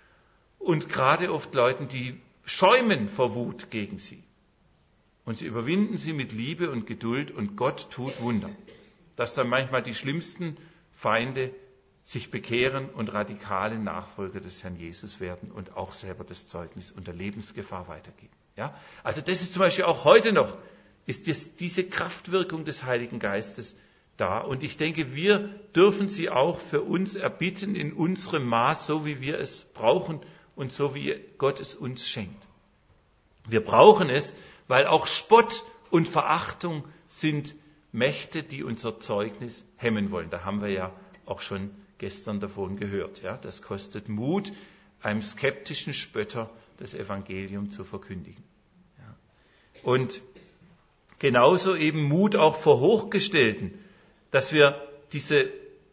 und gerade oft Leuten, die schäumen vor Wut gegen sie. Und sie überwinden sie mit Liebe und Geduld und Gott tut Wunder, dass dann manchmal die schlimmsten Feinde sich bekehren und radikale Nachfolger des Herrn Jesus werden und auch selber das Zeugnis unter Lebensgefahr weitergeben. Ja? Also das ist zum Beispiel auch heute noch, ist diese Kraftwirkung des Heiligen Geistes da. Und ich denke, wir dürfen sie auch für uns erbitten in unserem Maß, so wie wir es brauchen und so wie Gott es uns schenkt. Wir brauchen es, weil auch Spott und Verachtung sind Mächte, die unser Zeugnis hemmen wollen. Da haben wir ja auch schon gestern davon gehört. Ja? Das kostet Mut, einem skeptischen Spötter das Evangelium zu verkündigen. Ja. Und genauso eben Mut auch vor Hochgestellten, dass wir diese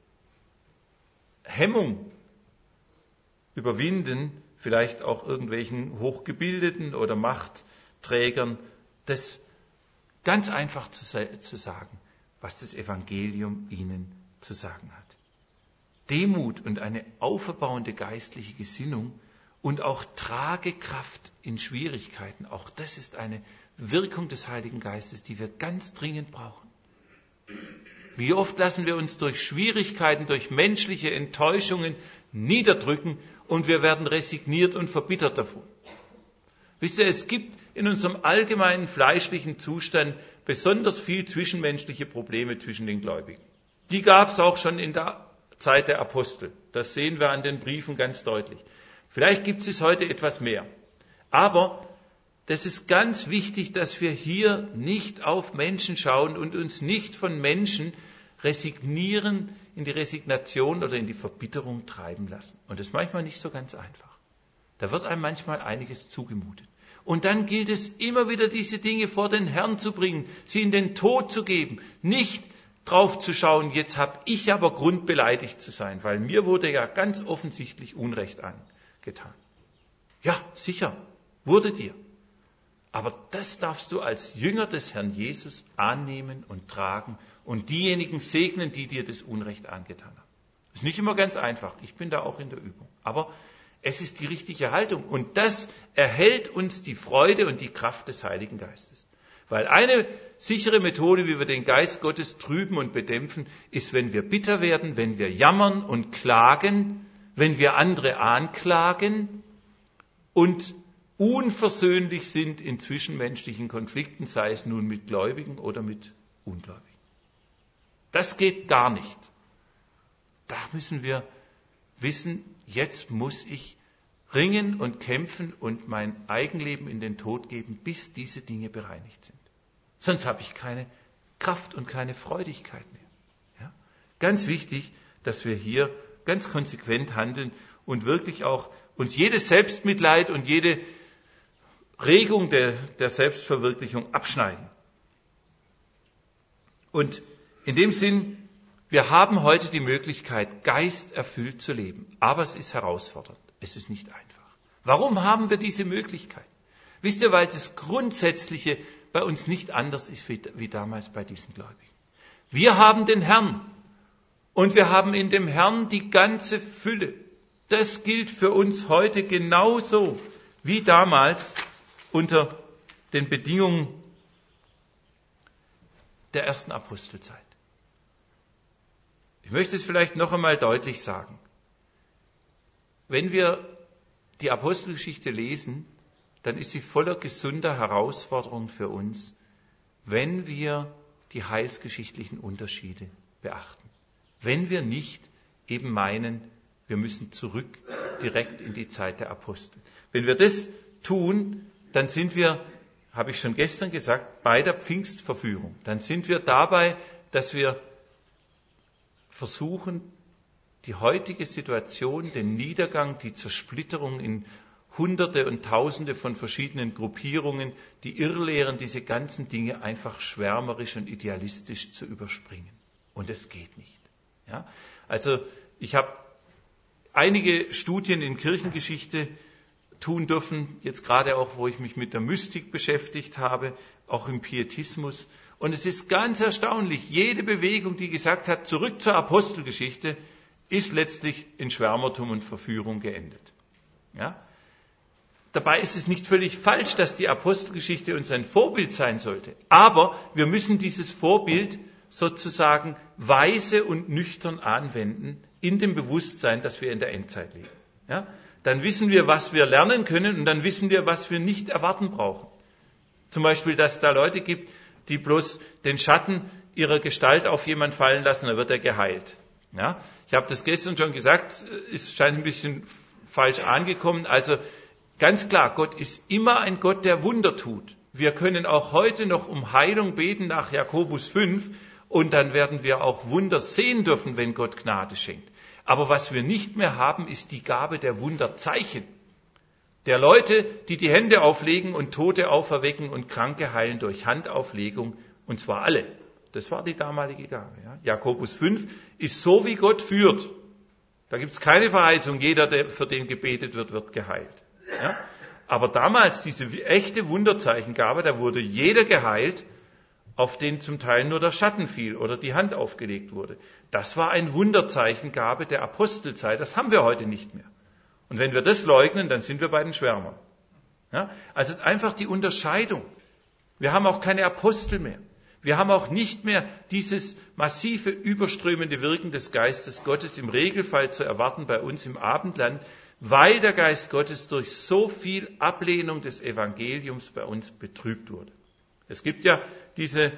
Hemmung überwinden, vielleicht auch irgendwelchen Hochgebildeten oder Machtträgern, das ganz einfach zu sagen, was das Evangelium ihnen zu sagen hat. Demut und eine auferbauende geistliche Gesinnung und auch Tragekraft in Schwierigkeiten, auch das ist eine Wirkung des Heiligen Geistes, die wir ganz dringend brauchen. Wie oft lassen wir uns durch Schwierigkeiten, durch menschliche Enttäuschungen niederdrücken und wir werden resigniert und verbittert davon. Wisst ihr, es gibt in unserem allgemeinen fleischlichen Zustand besonders viel zwischenmenschliche Probleme zwischen den Gläubigen. Die gab es auch schon in der Zeit der Apostel. Das sehen wir an den Briefen ganz deutlich. Vielleicht gibt es heute etwas mehr. Aber das ist ganz wichtig, dass wir hier nicht auf Menschen schauen und uns nicht von Menschen resignieren, in die Resignation oder in die Verbitterung treiben lassen. Und das ist manchmal nicht so ganz einfach. Da wird einem manchmal einiges zugemutet. Und dann gilt es immer wieder, diese Dinge vor den Herrn zu bringen, sie in den Tod zu geben, nicht drauf zu schauen, jetzt habe ich aber Grund, beleidigt zu sein, weil mir wurde ja ganz offensichtlich Unrecht angetan. Ja, sicher, wurde dir. Aber das darfst du als Jünger des Herrn Jesus annehmen und tragen und diejenigen segnen, die dir das Unrecht angetan haben. Ist nicht immer ganz einfach, ich bin da auch in der Übung. Aber es ist die richtige Haltung und das erhält uns die Freude und die Kraft des Heiligen Geistes. Weil eine sichere Methode, wie wir den Geist Gottes trüben und bedämpfen, ist, wenn wir bitter werden, wenn wir jammern und klagen, wenn wir andere anklagen und unversöhnlich sind in zwischenmenschlichen Konflikten, sei es nun mit Gläubigen oder mit Ungläubigen. Das geht gar nicht. Da müssen wir wissen, jetzt muss ich ringen und kämpfen und mein Eigenleben in den Tod geben, bis diese Dinge bereinigt sind. Sonst habe ich keine Kraft und keine Freudigkeit mehr. Ja? Ganz wichtig, dass wir hier ganz konsequent handeln und wirklich auch uns jedes Selbstmitleid und jede Regung der Selbstverwirklichung abschneiden. Und in dem Sinn, wir haben heute die Möglichkeit, geisterfüllt zu leben. Aber es ist herausfordernd. Es ist nicht einfach. Warum haben wir diese Möglichkeit? Wisst ihr, weil das Grundsätzliche bei uns nicht anders ist wie damals bei diesen Gläubigen. Wir haben den Herrn und wir haben in dem Herrn die ganze Fülle. Das gilt für uns heute genauso wie damals unter den Bedingungen der ersten Apostelzeit. Ich möchte es vielleicht noch einmal deutlich sagen. Wenn wir die Apostelgeschichte lesen, dann ist sie voller gesunder Herausforderungen für uns, wenn wir die heilsgeschichtlichen Unterschiede beachten. Wenn wir nicht eben meinen, wir müssen zurück direkt in die Zeit der Apostel. Wenn wir das tun, dann sind wir, habe ich schon gestern gesagt, bei der Pfingstverführung. Dann sind wir dabei, dass wir versuchen, die heutige Situation, den Niedergang, die Zersplitterung in Hunderte und Tausende von verschiedenen Gruppierungen, die Irrlehren, diese ganzen Dinge einfach schwärmerisch und idealistisch zu überspringen. Und es geht nicht. Ja? Also ich habe einige Studien in Kirchengeschichte tun dürfen, jetzt gerade auch, wo ich mich mit der Mystik beschäftigt habe, auch im Pietismus. Und es ist ganz erstaunlich, jede Bewegung, die gesagt hat, zurück zur Apostelgeschichte, ist letztlich in Schwärmertum und Verführung geendet. Ja? Dabei ist es nicht völlig falsch, dass die Apostelgeschichte uns ein Vorbild sein sollte. Aber wir müssen dieses Vorbild sozusagen weise und nüchtern anwenden, in dem Bewusstsein, dass wir in der Endzeit leben. Ja? Dann wissen wir, was wir lernen können und dann wissen wir, was wir nicht erwarten brauchen. Zum Beispiel, dass es da Leute gibt, die bloß den Schatten ihrer Gestalt auf jemanden fallen lassen, dann wird er geheilt. Ja? Ich habe das gestern schon gesagt, es scheint ein bisschen falsch angekommen. Also ganz klar, Gott ist immer ein Gott, der Wunder tut. Wir können auch heute noch um Heilung beten nach Jakobus 5 und dann werden wir auch Wunder sehen dürfen, wenn Gott Gnade schenkt. Aber was wir nicht mehr haben, ist die Gabe der Wunderzeichen. Der Leute, die die Hände auflegen und Tote auferwecken und Kranke heilen durch Handauflegung, und zwar alle. Das war die damalige Gabe. Ja. Jakobus 5 ist so, wie Gott führt. Da gibt es keine Verheißung, jeder, der für den gebetet wird, wird geheilt. Ja. Aber damals, diese echte Wunderzeichengabe, da wurde jeder geheilt, auf den zum Teil nur der Schatten fiel oder die Hand aufgelegt wurde. Das war ein Wunderzeichengabe der Apostelzeit, das haben wir heute nicht mehr. Und wenn wir das leugnen, dann sind wir bei den Schwärmern. Ja? Also einfach die Unterscheidung. Wir haben auch keine Apostel mehr. Wir haben auch nicht mehr dieses massive, überströmende Wirken des Geistes Gottes im Regelfall zu erwarten bei uns im Abendland, weil der Geist Gottes durch so viel Ablehnung des Evangeliums bei uns betrübt wurde. Es gibt ja diese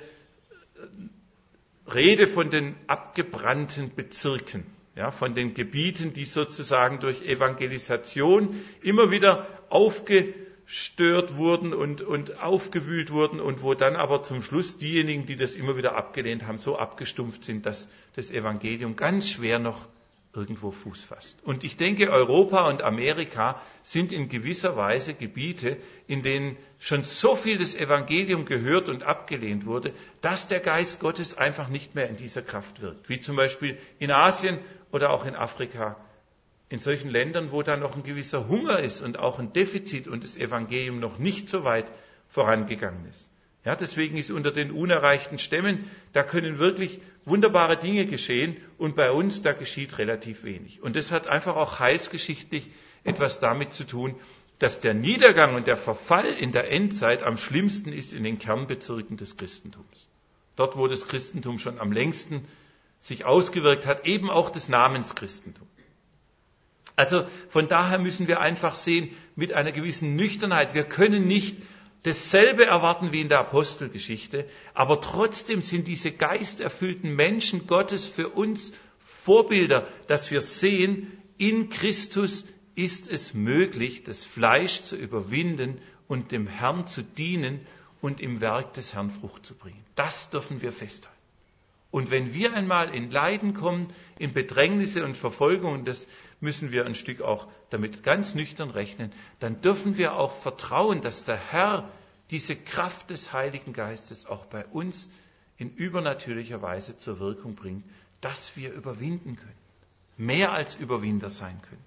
Rede von den abgebrannten Bezirken, ja, von den Gebieten, die sozusagen durch Evangelisation immer wieder aufgestört wurden und aufgewühlt wurden und wo dann aber zum Schluss diejenigen, die das immer wieder abgelehnt haben, so abgestumpft sind, dass das Evangelium ganz schwer noch irgendwo Fuß fasst. Und ich denke, Europa und Amerika sind in gewisser Weise Gebiete, in denen schon so viel das Evangelium gehört und abgelehnt wurde, dass der Geist Gottes einfach nicht mehr in dieser Kraft wirkt. Wie zum Beispiel in Asien oder auch in Afrika, in solchen Ländern, wo da noch ein gewisser Hunger ist und auch ein Defizit und das Evangelium noch nicht so weit vorangegangen ist. Ja, deswegen ist unter den unerreichten Stämmen, da können wirklich wunderbare Dinge geschehen und bei uns, da geschieht relativ wenig. Und das hat einfach auch heilsgeschichtlich etwas damit zu tun, dass der Niedergang und der Verfall in der Endzeit am schlimmsten ist in den Kernbezirken des Christentums. Dort, wo das Christentum schon am längsten sich ausgewirkt hat, eben auch des Namens Christentum. Also von daher müssen wir einfach sehen, mit einer gewissen Nüchternheit, wir können nicht dasselbe erwarten wie in der Apostelgeschichte, aber trotzdem sind diese geisterfüllten Menschen Gottes für uns Vorbilder, dass wir sehen, in Christus ist es möglich, das Fleisch zu überwinden und dem Herrn zu dienen und im Werk des Herrn Frucht zu bringen. Das dürfen wir festhalten. Und wenn wir einmal in Leiden kommen, in Bedrängnisse und Verfolgung, und das müssen wir ein Stück auch damit ganz nüchtern rechnen, dann dürfen wir auch vertrauen, dass der Herr diese Kraft des Heiligen Geistes auch bei uns in übernatürlicher Weise zur Wirkung bringt, dass wir überwinden können, mehr als Überwinder sein können.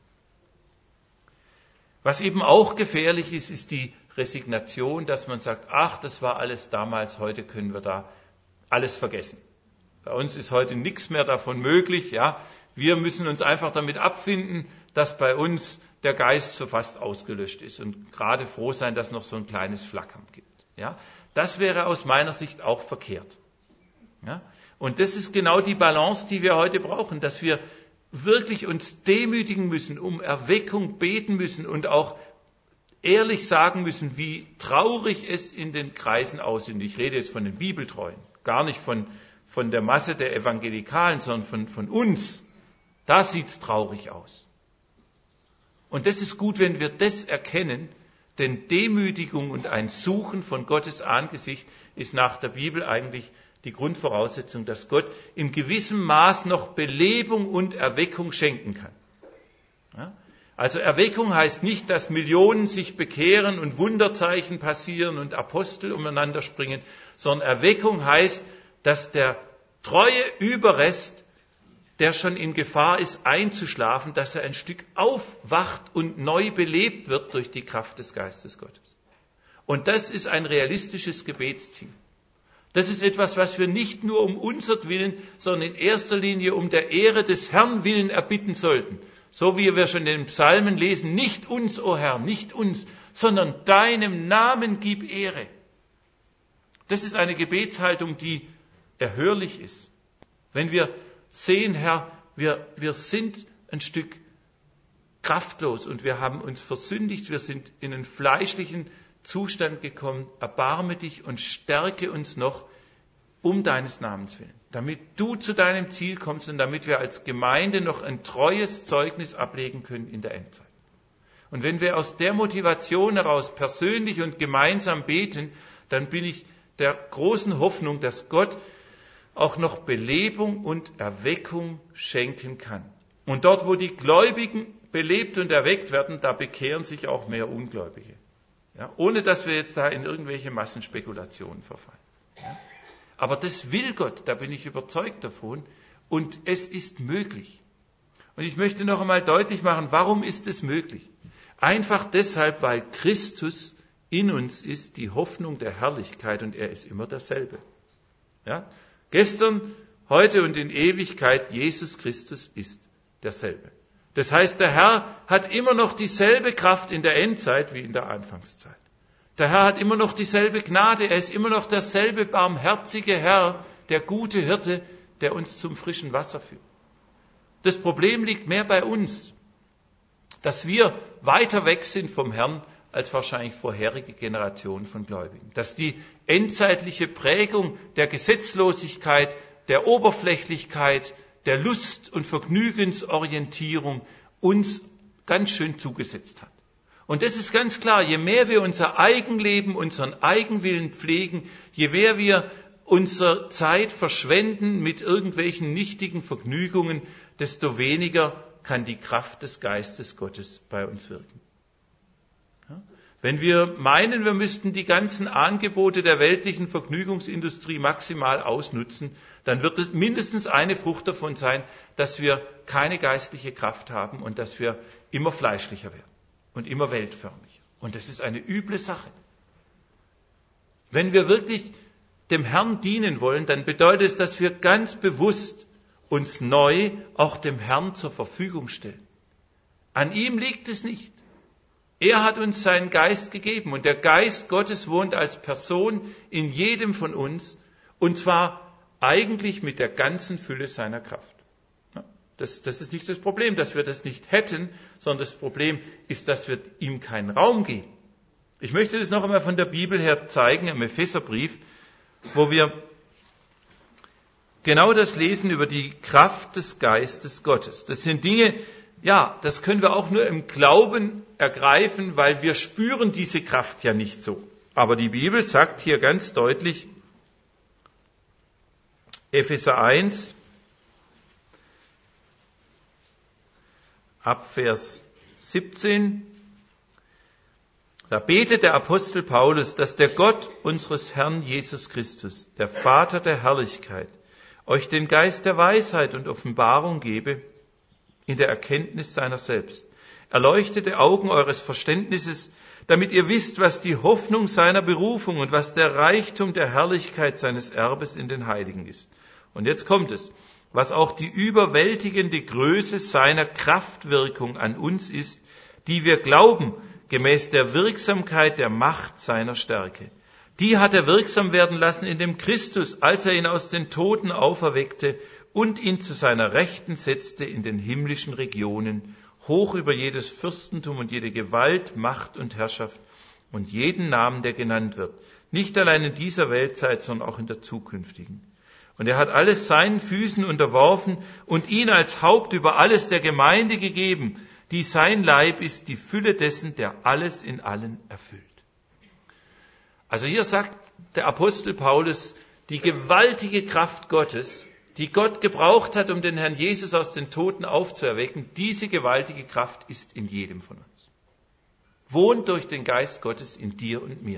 Was eben auch gefährlich ist, ist die Resignation, dass man sagt, ach, das war alles damals, heute können wir da alles vergessen. Bei uns ist heute nichts mehr davon möglich. Ja, wir müssen uns einfach damit abfinden, dass bei uns der Geist so fast ausgelöscht ist und gerade froh sein, dass noch so ein kleines Flackern gibt. Ja, das wäre aus meiner Sicht auch verkehrt. Ja, und das ist genau die Balance, die wir heute brauchen, dass wir wirklich uns demütigen müssen, um Erweckung beten müssen und auch ehrlich sagen müssen, wie traurig es in den Kreisen aussieht. Ich rede jetzt von den Bibeltreuen, gar nicht von der Masse der Evangelikalen, sondern von uns. Da sieht's traurig aus. Und das ist gut, wenn wir das erkennen, denn Demütigung und ein Suchen von Gottes Angesicht ist nach der Bibel eigentlich die Grundvoraussetzung, dass Gott in gewissem Maß noch Belebung und Erweckung schenken kann. Ja? Also Erweckung heißt nicht, dass Millionen sich bekehren und Wunderzeichen passieren und Apostel umeinander springen, sondern Erweckung heißt, dass der treue Überrest, der schon in Gefahr ist, einzuschlafen, dass er ein Stück aufwacht und neu belebt wird durch die Kraft des Geistes Gottes. Und das ist ein realistisches Gebetsziel. Das ist etwas, was wir nicht nur um unsertwillen, sondern in erster Linie um der Ehre des Herrn willen erbitten sollten. So wie wir schon in den Psalmen lesen, nicht uns, o Herr, nicht uns, sondern deinem Namen gib Ehre. Das ist eine Gebetshaltung, die erhörlich ist. Wenn wir sehen, Herr, wir sind ein Stück kraftlos und wir haben uns versündigt, wir sind in einen fleischlichen Zustand gekommen, erbarme dich und stärke uns noch um deines Namens willen, damit du zu deinem Ziel kommst und damit wir als Gemeinde noch ein treues Zeugnis ablegen können in der Endzeit. Und wenn wir aus der Motivation heraus persönlich und gemeinsam beten, dann bin ich der großen Hoffnung, dass Gott auch noch Belebung und Erweckung schenken kann. Und dort, wo die Gläubigen belebt und erweckt werden, da bekehren sich auch mehr Ungläubige. Ja, ohne dass wir jetzt da in irgendwelche Massenspekulationen verfallen. Ja. Aber das will Gott, da bin ich überzeugt davon. Und es ist möglich. Und ich möchte noch einmal deutlich machen, warum ist es möglich? Einfach deshalb, weil Christus in uns ist, die Hoffnung der Herrlichkeit, und er ist immer derselbe. Ja? Gestern, heute und in Ewigkeit, Jesus Christus ist derselbe. Das heißt, der Herr hat immer noch dieselbe Kraft in der Endzeit wie in der Anfangszeit. Der Herr hat immer noch dieselbe Gnade, er ist immer noch derselbe barmherzige Herr, der gute Hirte, der uns zum frischen Wasser führt. Das Problem liegt mehr bei uns, dass wir weiter weg sind vom Herrn als wahrscheinlich vorherige Generationen von Gläubigen. Dass die endzeitliche Prägung der Gesetzlosigkeit, der Oberflächlichkeit, der Lust- und Vergnügensorientierung uns ganz schön zugesetzt hat. Und das ist ganz klar, je mehr wir unser Eigenleben, unseren Eigenwillen pflegen, je mehr wir unsere Zeit verschwenden mit irgendwelchen nichtigen Vergnügungen, desto weniger kann die Kraft des Geistes Gottes bei uns wirken. Ja? Wenn wir meinen, wir müssten die ganzen Angebote der weltlichen Vergnügungsindustrie maximal ausnutzen, dann wird es mindestens eine Frucht davon sein, dass wir keine geistliche Kraft haben und dass wir immer fleischlicher werden und immer weltförmiger. Und das ist eine üble Sache. Wenn wir wirklich dem Herrn dienen wollen, dann bedeutet es, dass wir ganz bewusst uns neu auch dem Herrn zur Verfügung stellen. An ihm liegt es nicht. Er hat uns seinen Geist gegeben und der Geist Gottes wohnt als Person in jedem von uns und zwar eigentlich mit der ganzen Fülle seiner Kraft. Das ist nicht das Problem, dass wir das nicht hätten, sondern das Problem ist, dass wir ihm keinen Raum geben. Ich möchte das noch einmal von der Bibel her zeigen, im Epheserbrief, wo wir genau das lesen über die Kraft des Geistes Gottes. Das sind Dinge, ja, das können wir auch nur im Glauben ergreifen, weil wir spüren diese Kraft ja nicht so. Aber die Bibel sagt hier ganz deutlich, Epheser 1, ab Vers 17, da betet der Apostel Paulus, dass der Gott unseres Herrn Jesus Christus, der Vater der Herrlichkeit, euch den Geist der Weisheit und Offenbarung gebe in der Erkenntnis seiner selbst. Erleuchtete Augen eures Verständnisses, damit ihr wisst, was die Hoffnung seiner Berufung und was der Reichtum der Herrlichkeit seines Erbes in den Heiligen ist. Und jetzt kommt es, was auch die überwältigende Größe seiner Kraftwirkung an uns ist, die wir glauben, gemäß der Wirksamkeit der Macht seiner Stärke. Die hat er wirksam werden lassen in dem Christus, als er ihn aus den Toten auferweckte und ihn zu seiner Rechten setzte in den himmlischen Regionen, hoch über jedes Fürstentum und jede Gewalt, Macht und Herrschaft und jeden Namen, der genannt wird, nicht allein in dieser Weltzeit, sondern auch in der zukünftigen. Und er hat alles seinen Füßen unterworfen und ihn als Haupt über alles der Gemeinde gegeben, die sein Leib ist, die Fülle dessen, der alles in allen erfüllt. Also hier sagt der Apostel Paulus, die gewaltige Kraft Gottes, die Gott gebraucht hat, um den Herrn Jesus aus den Toten aufzuerwecken, diese gewaltige Kraft ist in jedem von uns. Wohnt durch den Geist Gottes in dir und mir.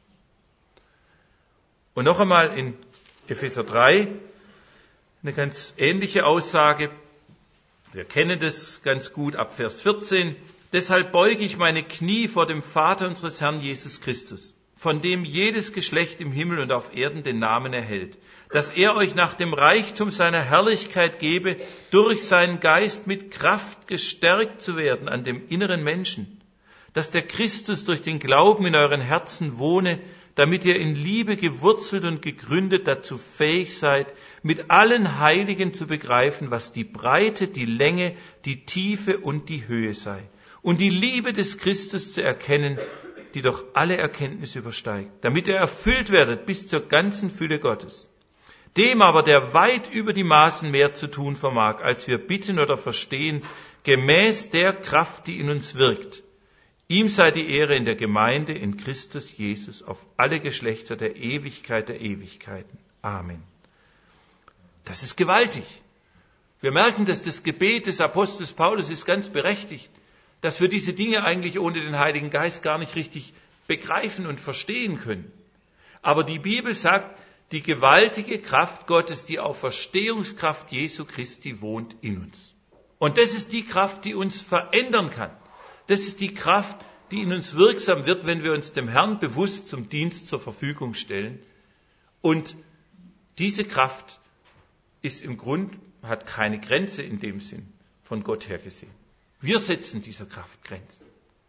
Und noch einmal in Epheser 3, eine ganz ähnliche Aussage. Wir kennen das ganz gut ab Vers 14. Deshalb beuge ich meine Knie vor dem Vater unseres Herrn Jesus Christus, von dem jedes Geschlecht im Himmel und auf Erden den Namen erhält, dass er euch nach dem Reichtum seiner Herrlichkeit gebe, durch seinen Geist mit Kraft gestärkt zu werden an dem inneren Menschen, dass der Christus durch den Glauben in euren Herzen wohne, damit ihr in Liebe gewurzelt und gegründet dazu fähig seid, mit allen Heiligen zu begreifen, was die Breite, die Länge, die Tiefe und die Höhe sei, und die Liebe des Christus zu erkennen, die doch alle Erkenntnis übersteigt, damit ihr erfüllt werdet bis zur ganzen Fülle Gottes. Dem aber, der weit über die Maßen mehr zu tun vermag, als wir bitten oder verstehen, gemäß der Kraft, die in uns wirkt. Ihm sei die Ehre in der Gemeinde in Christus Jesus auf alle Geschlechter der Ewigkeit der Ewigkeiten. Amen. Das ist gewaltig. Wir merken, dass das Gebet des Apostels Paulus ist ganz berechtigt. dass wir diese Dinge eigentlich ohne den Heiligen Geist gar nicht richtig begreifen und verstehen können. Aber die Bibel sagt, die gewaltige Kraft Gottes, die Auferstehungskraft Jesu Christi wohnt in uns. Und das ist die Kraft, die uns verändern kann. Das ist die Kraft, die in uns wirksam wird, wenn wir uns dem Herrn bewusst zum Dienst zur Verfügung stellen. Und diese Kraft ist im Grund, hat keine Grenze in dem Sinn von Gott her gesehen. Wir setzen dieser Kraft Grenzen.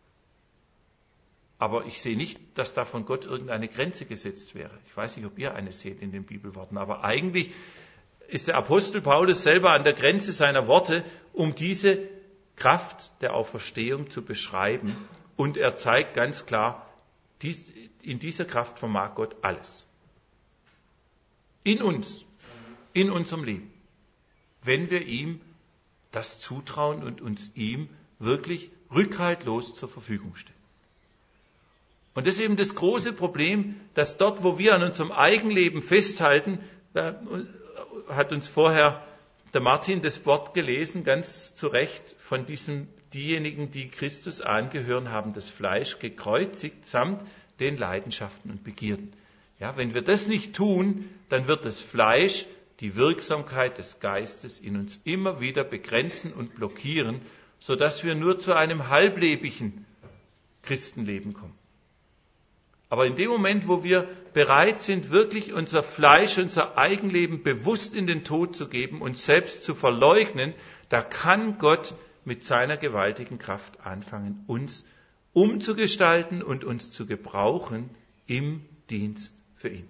Aber ich sehe nicht, dass da von Gott irgendeine Grenze gesetzt wäre. Ich weiß nicht, ob ihr eine seht in den Bibelworten, aber eigentlich ist der Apostel Paulus selber an der Grenze seiner Worte, um diese Kraft der Auferstehung zu beschreiben. Und er zeigt ganz klar, in dieser Kraft vermag Gott alles. In uns, in unserem Leben. Wenn wir ihm das zutrauen und uns ihm wirklich rückhaltlos zur Verfügung stellen. Und das ist eben das große Problem, dass dort, wo wir an unserem Eigenleben festhalten, da hat uns vorher der Martin das Wort gelesen, ganz zu Recht, von diejenigen, die Christus angehören, haben das Fleisch gekreuzigt, samt den Leidenschaften und Begierden. Ja, wenn wir das nicht tun, dann wird das Fleisch die Wirksamkeit des Geistes in uns immer wieder begrenzen und blockieren, sodass wir nur zu einem halblebigen Christenleben kommen. Aber in dem Moment, wo wir bereit sind, wirklich unser Fleisch, unser Eigenleben bewusst in den Tod zu geben, uns selbst zu verleugnen, da kann Gott mit seiner gewaltigen Kraft anfangen, uns umzugestalten und uns zu gebrauchen im Dienst für ihn.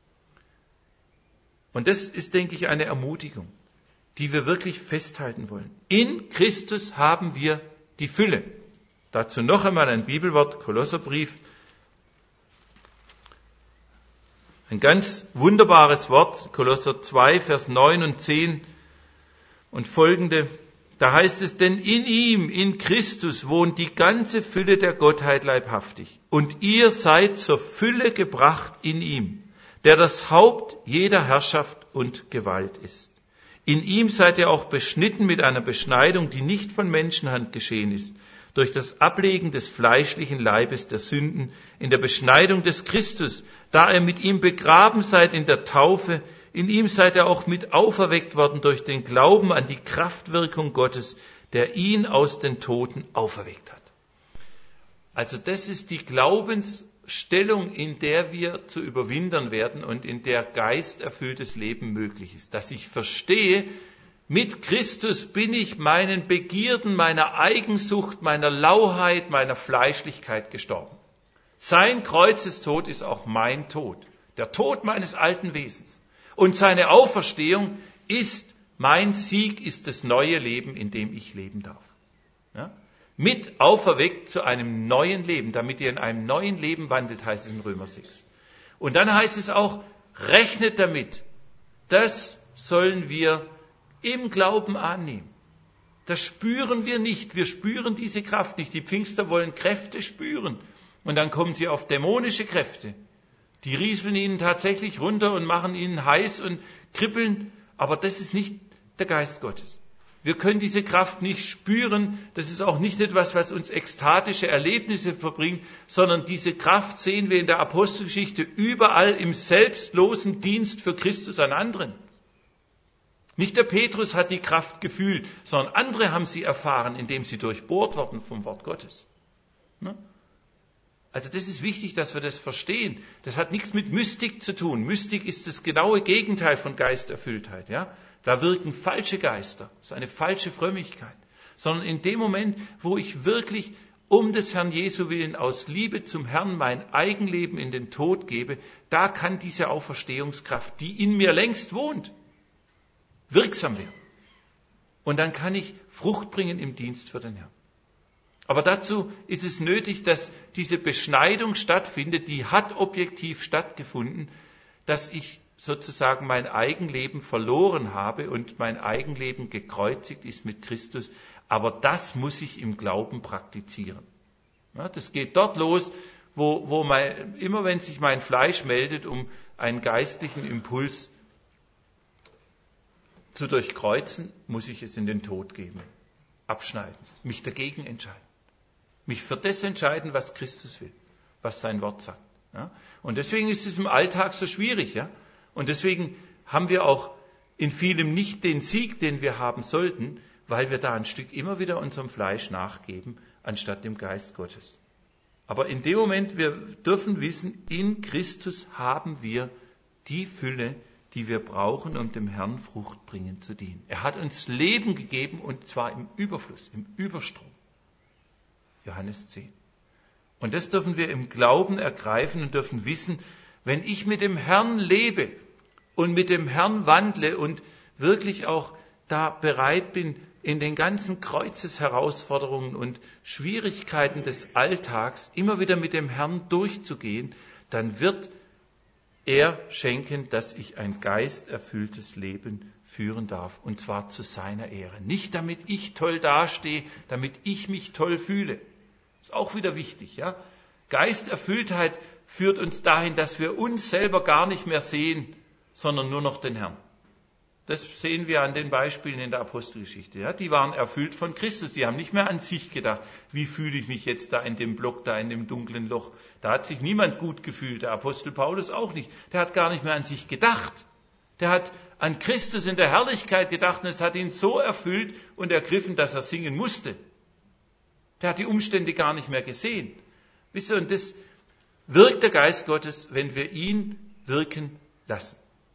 Und das ist, denke ich, eine Ermutigung, die wir wirklich festhalten wollen. In Christus haben wir die Fülle. Dazu noch einmal ein Bibelwort, Kolosserbrief. Ein ganz wunderbares Wort, Kolosser 2, Vers 9 und 10 und folgende. Da heißt es, denn in ihm, in Christus, wohnt die ganze Fülle der Gottheit leibhaftig. Und ihr seid zur Fülle gebracht in ihm, der das Haupt jeder Herrschaft und Gewalt ist. In ihm seid ihr auch beschnitten mit einer Beschneidung, die nicht von Menschenhand geschehen ist, durch das Ablegen des fleischlichen Leibes der Sünden, in der Beschneidung des Christus, da ihr mit ihm begraben seid in der Taufe, in ihm seid ihr auch mit auferweckt worden durch den Glauben an die Kraftwirkung Gottes, der ihn aus den Toten auferweckt hat. Also das ist die Glaubensstellung, in der wir zu überwindern werden und in der geisterfülltes Leben möglich ist. Dass ich verstehe, mit Christus bin ich meinen Begierden, meiner Eigensucht, meiner Lauheit, meiner Fleischlichkeit gestorben. Sein Kreuzestod ist auch mein Tod, der Tod meines alten Wesens. Und seine Auferstehung ist mein Sieg, ist das neue Leben, in dem ich leben darf. Ja? Mit auferweckt zu einem neuen Leben, damit ihr in einem neuen Leben wandelt, heißt es in Römer 6. Und dann heißt es auch, rechnet damit. Das sollen wir im Glauben annehmen. Das spüren wir nicht. Wir spüren diese Kraft nicht. Die Pfingster wollen Kräfte spüren. Und dann kommen sie auf dämonische Kräfte. Die rieseln ihnen tatsächlich runter und machen ihnen heiß und kribbeln. Aber das ist nicht der Geist Gottes. Wir können diese Kraft nicht spüren. Das ist auch nicht etwas, was uns ekstatische Erlebnisse verbringt, sondern diese Kraft sehen wir in der Apostelgeschichte überall im selbstlosen Dienst für Christus an anderen. Nicht der Petrus hat die Kraft gefühlt, sondern andere haben sie erfahren, indem sie durchbohrt wurden vom Wort Gottes. Also das ist wichtig, dass wir das verstehen. Das hat nichts mit Mystik zu tun. Mystik ist das genaue Gegenteil von Geisterfülltheit. Ja? Da wirken falsche Geister. Das ist eine falsche Frömmigkeit. Sondern in dem Moment, wo ich wirklich um des Herrn Jesu willen aus Liebe zum Herrn mein Eigenleben in den Tod gebe, da kann diese Auferstehungskraft, die in mir längst wohnt, wirksam werden. Und dann kann ich Frucht bringen im Dienst für den Herrn. Aber dazu ist es nötig, dass diese Beschneidung stattfindet, die hat objektiv stattgefunden, dass ich sozusagen mein Eigenleben verloren habe und mein Eigenleben gekreuzigt ist mit Christus. Aber das muss ich im Glauben praktizieren. Ja, das geht dort los, wo immer wenn sich mein Fleisch meldet, um einen geistlichen Impuls zu durchkreuzen, muss ich es in den Tod geben, abschneiden, mich dagegen entscheiden. Mich für das entscheiden, was Christus will, was sein Wort sagt. Ja? Und deswegen ist es im Alltag so schwierig. Ja? Und deswegen haben wir auch in vielem nicht den Sieg, den wir haben sollten, weil wir da ein Stück immer wieder unserem Fleisch nachgeben, anstatt dem Geist Gottes. Aber in dem Moment, wir dürfen wissen, in Christus haben wir die Fülle, die wir brauchen, um dem Herrn fruchtbringend zu dienen. Er hat uns Leben gegeben, und zwar im Überfluss, im Überstrom. Johannes 10. Und das dürfen wir im Glauben ergreifen und dürfen wissen, wenn ich mit dem Herrn lebe und mit dem Herrn wandle und wirklich auch da bereit bin, in den ganzen Kreuzesherausforderungen und Schwierigkeiten des Alltags immer wieder mit dem Herrn durchzugehen, dann wird er schenken, dass ich ein geisterfülltes Leben führen darf, und zwar zu seiner Ehre. Nicht damit ich toll dastehe, damit ich mich toll fühle. Ist auch wieder wichtig, ja? Geisterfülltheit führt uns dahin, dass wir uns selber gar nicht mehr sehen, sondern nur noch den Herrn. Das sehen wir an den Beispielen in der Apostelgeschichte. Ja? Die waren erfüllt von Christus. Die haben nicht mehr an sich gedacht, wie fühle ich mich jetzt da in dem Block, da in dem dunklen Loch. Da hat sich niemand gut gefühlt. Der Apostel Paulus auch nicht. Der hat gar nicht mehr an sich gedacht. Der hat an Christus in der Herrlichkeit gedacht, und es hat ihn so erfüllt und ergriffen, dass er singen musste. Der hat die Umstände gar nicht mehr gesehen. Wisst ihr, und das wirkt der Geist Gottes, wenn wir ihn wirken lassen.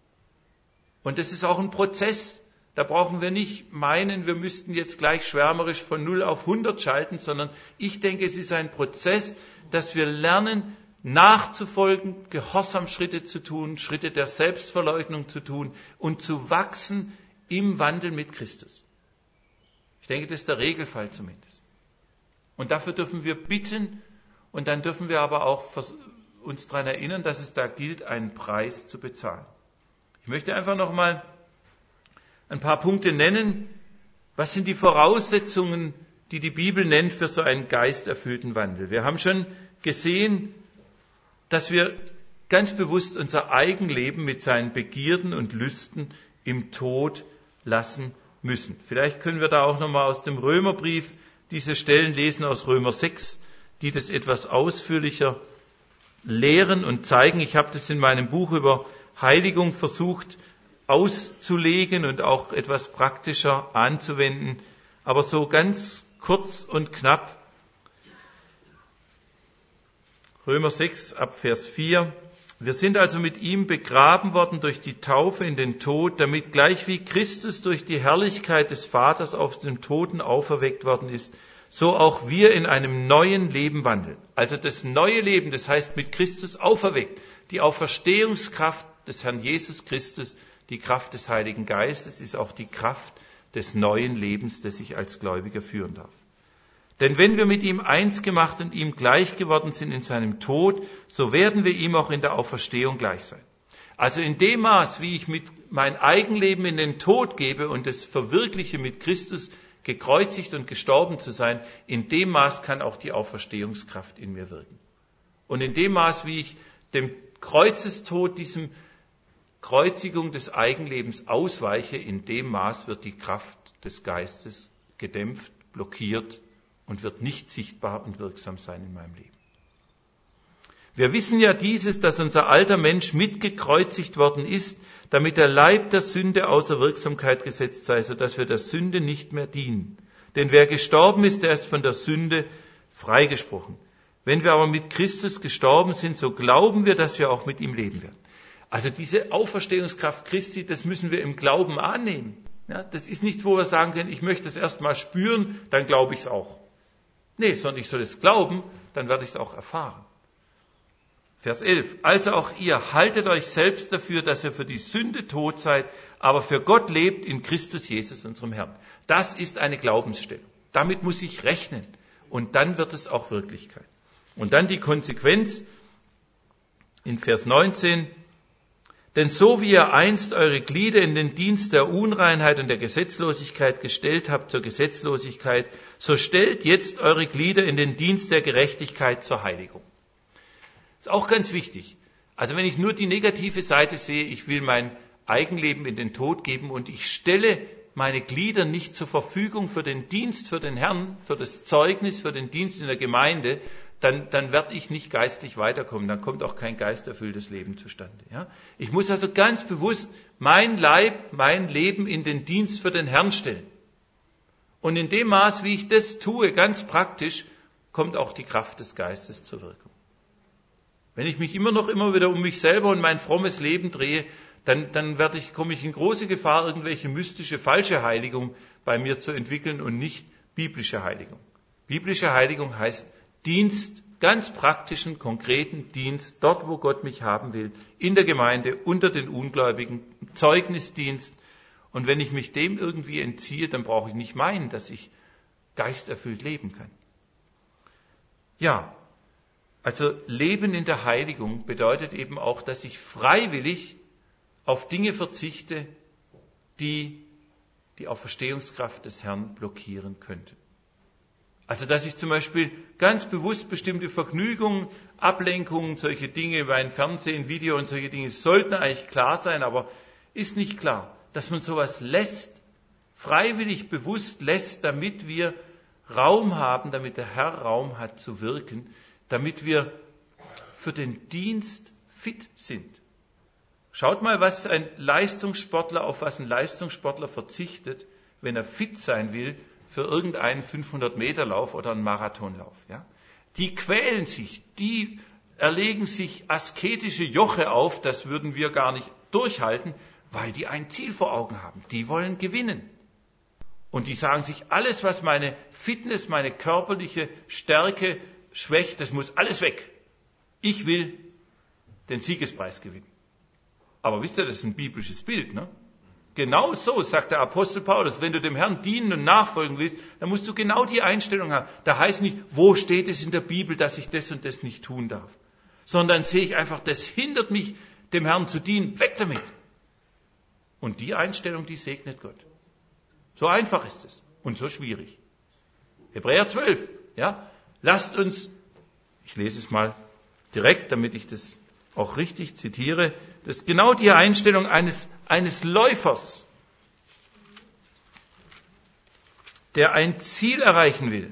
Und das ist auch ein Prozess. Da brauchen wir nicht meinen, wir müssten jetzt gleich schwärmerisch von 0 auf 100 schalten, sondern ich denke, es ist ein Prozess, dass wir lernen, nachzufolgen, Gehorsamschritte zu tun, Schritte der Selbstverleugnung zu tun und zu wachsen im Wandel mit Christus. Ich denke, das ist der Regelfall zumindest. Und dafür dürfen wir bitten, und dann dürfen wir aber auch uns daran erinnern, dass es da gilt, einen Preis zu bezahlen. Ich möchte einfach noch mal ein paar Punkte nennen. Was sind die Voraussetzungen, die die Bibel nennt für so einen geisterfüllten Wandel? Wir haben schon gesehen, dass wir ganz bewusst unser Eigenleben mit seinen Begierden und Lüsten im Tod lassen müssen. Vielleicht können wir da auch noch mal aus dem Römerbrief diese Stellen lesen, aus Römer 6, die das etwas ausführlicher lehren und zeigen. Ich habe das in meinem Buch über Heiligung versucht auszulegen und auch etwas praktischer anzuwenden, aber so ganz kurz und knapp. Römer 6 ab Vers 4. Wir sind also mit ihm begraben worden durch die Taufe in den Tod, damit gleich wie Christus durch die Herrlichkeit des Vaters aus dem Toten auferweckt worden ist, so auch wir in einem neuen Leben wandeln. Also das neue Leben, das heißt mit Christus auferweckt. Die Auferstehungskraft des Herrn Jesus Christus, die Kraft des Heiligen Geistes, ist auch die Kraft des neuen Lebens, das ich als Gläubiger führen darf. Denn wenn wir mit ihm eins gemacht und ihm gleich geworden sind in seinem Tod, so werden wir ihm auch in der Auferstehung gleich sein. Also in dem Maß, wie ich mit mein Eigenleben in den Tod gebe und es verwirkliche, mit Christus gekreuzigt und gestorben zu sein, in dem Maß kann auch die Auferstehungskraft in mir wirken. Und in dem Maß, wie ich dem Kreuzestod, diesem Kreuzigung des Eigenlebens ausweiche, in dem Maß wird die Kraft des Geistes gedämpft, blockiert und wird nicht sichtbar und wirksam sein in meinem Leben. Wir wissen ja dieses, dass unser alter Mensch mitgekreuzigt worden ist, damit der Leib der Sünde außer Wirksamkeit gesetzt sei, sodass wir der Sünde nicht mehr dienen. Denn wer gestorben ist, der ist von der Sünde freigesprochen. Wenn wir aber mit Christus gestorben sind, so glauben wir, dass wir auch mit ihm leben werden. Also diese Auferstehungskraft Christi, das müssen wir im Glauben annehmen. Ja, das ist nichts, wo wir sagen können, ich möchte es erst mal spüren, dann glaube ich es auch. Nee, sondern ich soll es glauben, dann werde ich es auch erfahren. Vers 11. Also auch ihr, haltet euch selbst dafür, dass ihr für die Sünde tot seid, aber für Gott lebt in Christus Jesus, unserem Herrn. Das ist eine Glaubensstellung. Damit muss ich rechnen. Und dann wird es auch Wirklichkeit. Und dann die Konsequenz in Vers 19. Denn so wie ihr einst eure Glieder in den Dienst der Unreinheit und der Gesetzlosigkeit gestellt habt zur Gesetzlosigkeit, so stellt jetzt eure Glieder in den Dienst der Gerechtigkeit zur Heiligung. Das ist auch ganz wichtig. Also wenn ich nur die negative Seite sehe, ich will mein Eigenleben in den Tod geben und ich stelle meine Glieder nicht zur Verfügung für den Dienst für den Herrn, für das Zeugnis, für den Dienst in der Gemeinde, dann werde ich nicht geistlich weiterkommen, dann kommt auch kein geisterfülltes Leben zustande. Ja? Ich muss also ganz bewusst mein Leib, mein Leben in den Dienst für den Herrn stellen. Und in dem Maß, wie ich das tue, ganz praktisch, kommt auch die Kraft des Geistes zur Wirkung. Wenn ich mich immer wieder um mich selber und mein frommes Leben drehe, dann komme ich in große Gefahr, irgendwelche mystische, falsche Heiligung bei mir zu entwickeln und nicht biblische Heiligung. Biblische Heiligung heißt Dienst, ganz praktischen, konkreten Dienst, dort, wo Gott mich haben will, in der Gemeinde, unter den Ungläubigen, Zeugnisdienst. Und wenn ich mich dem irgendwie entziehe, dann brauche ich nicht meinen, dass ich geisterfüllt leben kann. Ja, also Leben in der Heiligung bedeutet eben auch, dass ich freiwillig auf Dinge verzichte, die die Auferstehungskraft des Herrn blockieren könnten. Also dass ich zum Beispiel ganz bewusst bestimmte Vergnügungen, Ablenkungen, solche Dinge, mein Fernsehen, Video und solche Dinge, sollten eigentlich klar sein, aber ist nicht klar, dass man sowas lässt, freiwillig bewusst lässt, damit wir Raum haben, damit der Herr Raum hat zu wirken, damit wir für den Dienst fit sind. Schaut mal, auf was ein Leistungssportler verzichtet, wenn er fit sein will für irgendeinen 500-Meter-Lauf oder einen Marathonlauf. Ja? Die quälen sich, die erlegen sich asketische Joche auf, das würden wir gar nicht durchhalten, weil die ein Ziel vor Augen haben. Die wollen gewinnen. Und die sagen sich, alles, was meine Fitness, meine körperliche Stärke schwächt, das muss alles weg. Ich will den Siegespreis gewinnen. Aber wisst ihr, das ist ein biblisches Bild, ne? Genau so, sagt der Apostel Paulus, wenn du dem Herrn dienen und nachfolgen willst, dann musst du genau die Einstellung haben. Da heißt nicht, wo steht es in der Bibel, dass ich das und das nicht tun darf. Sondern sehe ich einfach, das hindert mich, dem Herrn zu dienen, weg damit. Und die Einstellung, die segnet Gott. So einfach ist es und so schwierig. Hebräer 12, ja, lasst uns, ich lese es mal direkt, damit ich das auch richtig zitiere, das ist genau die Einstellung eines Läufers, der ein Ziel erreichen will.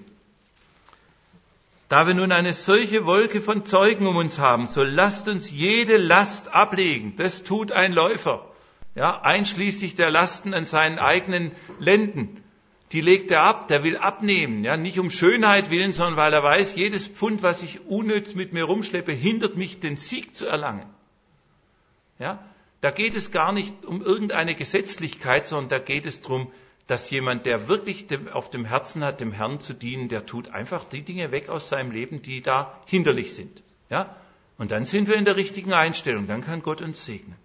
Da wir nun eine solche Wolke von Zeugen um uns haben, so lasst uns jede Last ablegen. Das tut ein Läufer. Ja, einschließlich der Lasten an seinen eigenen Lenden. Die legt er ab, der will abnehmen. Ja, nicht um Schönheit willen, sondern weil er weiß, jedes Pfund, was ich unnütz mit mir rumschleppe, hindert mich, den Sieg zu erlangen. Ja, da geht es gar nicht um irgendeine Gesetzlichkeit, sondern da geht es darum, dass jemand, der wirklich auf dem Herzen hat, dem Herrn zu dienen, der tut einfach die Dinge weg aus seinem Leben, die da hinderlich sind. Ja, und dann sind wir in der richtigen Einstellung, dann kann Gott uns segnen.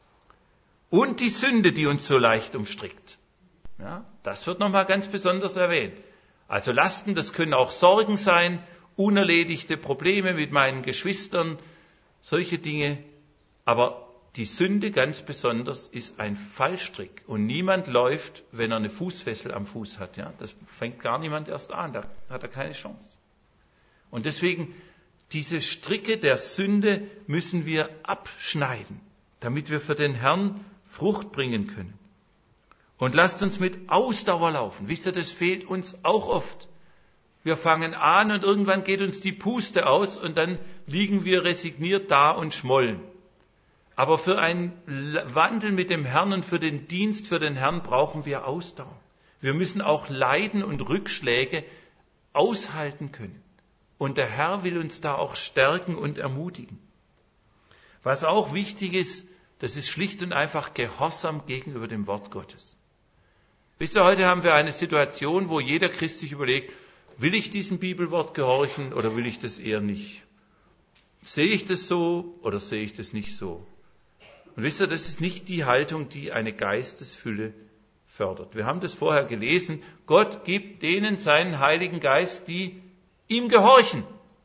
Und die Sünde, die uns so leicht umstrickt. Ja, das wird nochmal ganz besonders erwähnt. Also Lasten, das können auch Sorgen sein, unerledigte Probleme mit meinen Geschwistern, solche Dinge. Aber die Sünde ganz besonders ist ein Fallstrick. Und niemand läuft, wenn er eine Fußfessel am Fuß hat. Ja, das fängt gar niemand erst an, da hat er keine Chance. Und deswegen, diese Stricke der Sünde müssen wir abschneiden, damit wir für den Herrn Frucht bringen können. Und lasst uns mit Ausdauer laufen. Wisst ihr, das fehlt uns auch oft. Wir fangen an und irgendwann geht uns die Puste aus und dann liegen wir resigniert da und schmollen. Aber für einen Wandel mit dem Herrn und für den Dienst für den Herrn brauchen wir Ausdauer. Wir müssen auch Leiden und Rückschläge aushalten können. Und der Herr will uns da auch stärken und ermutigen. Was auch wichtig ist, das ist schlicht und einfach Gehorsam gegenüber dem Wort Gottes. Wisst ihr, heute haben wir eine Situation, wo jeder Christ sich überlegt, will ich diesem Bibelwort gehorchen oder will ich das eher nicht? Sehe ich das so oder sehe ich das nicht so? Und wisst ihr, das ist nicht die Haltung, die eine Geistesfülle fördert. Wir haben das vorher gelesen, Gott gibt denen seinen Heiligen Geist, die ihm gehorchen.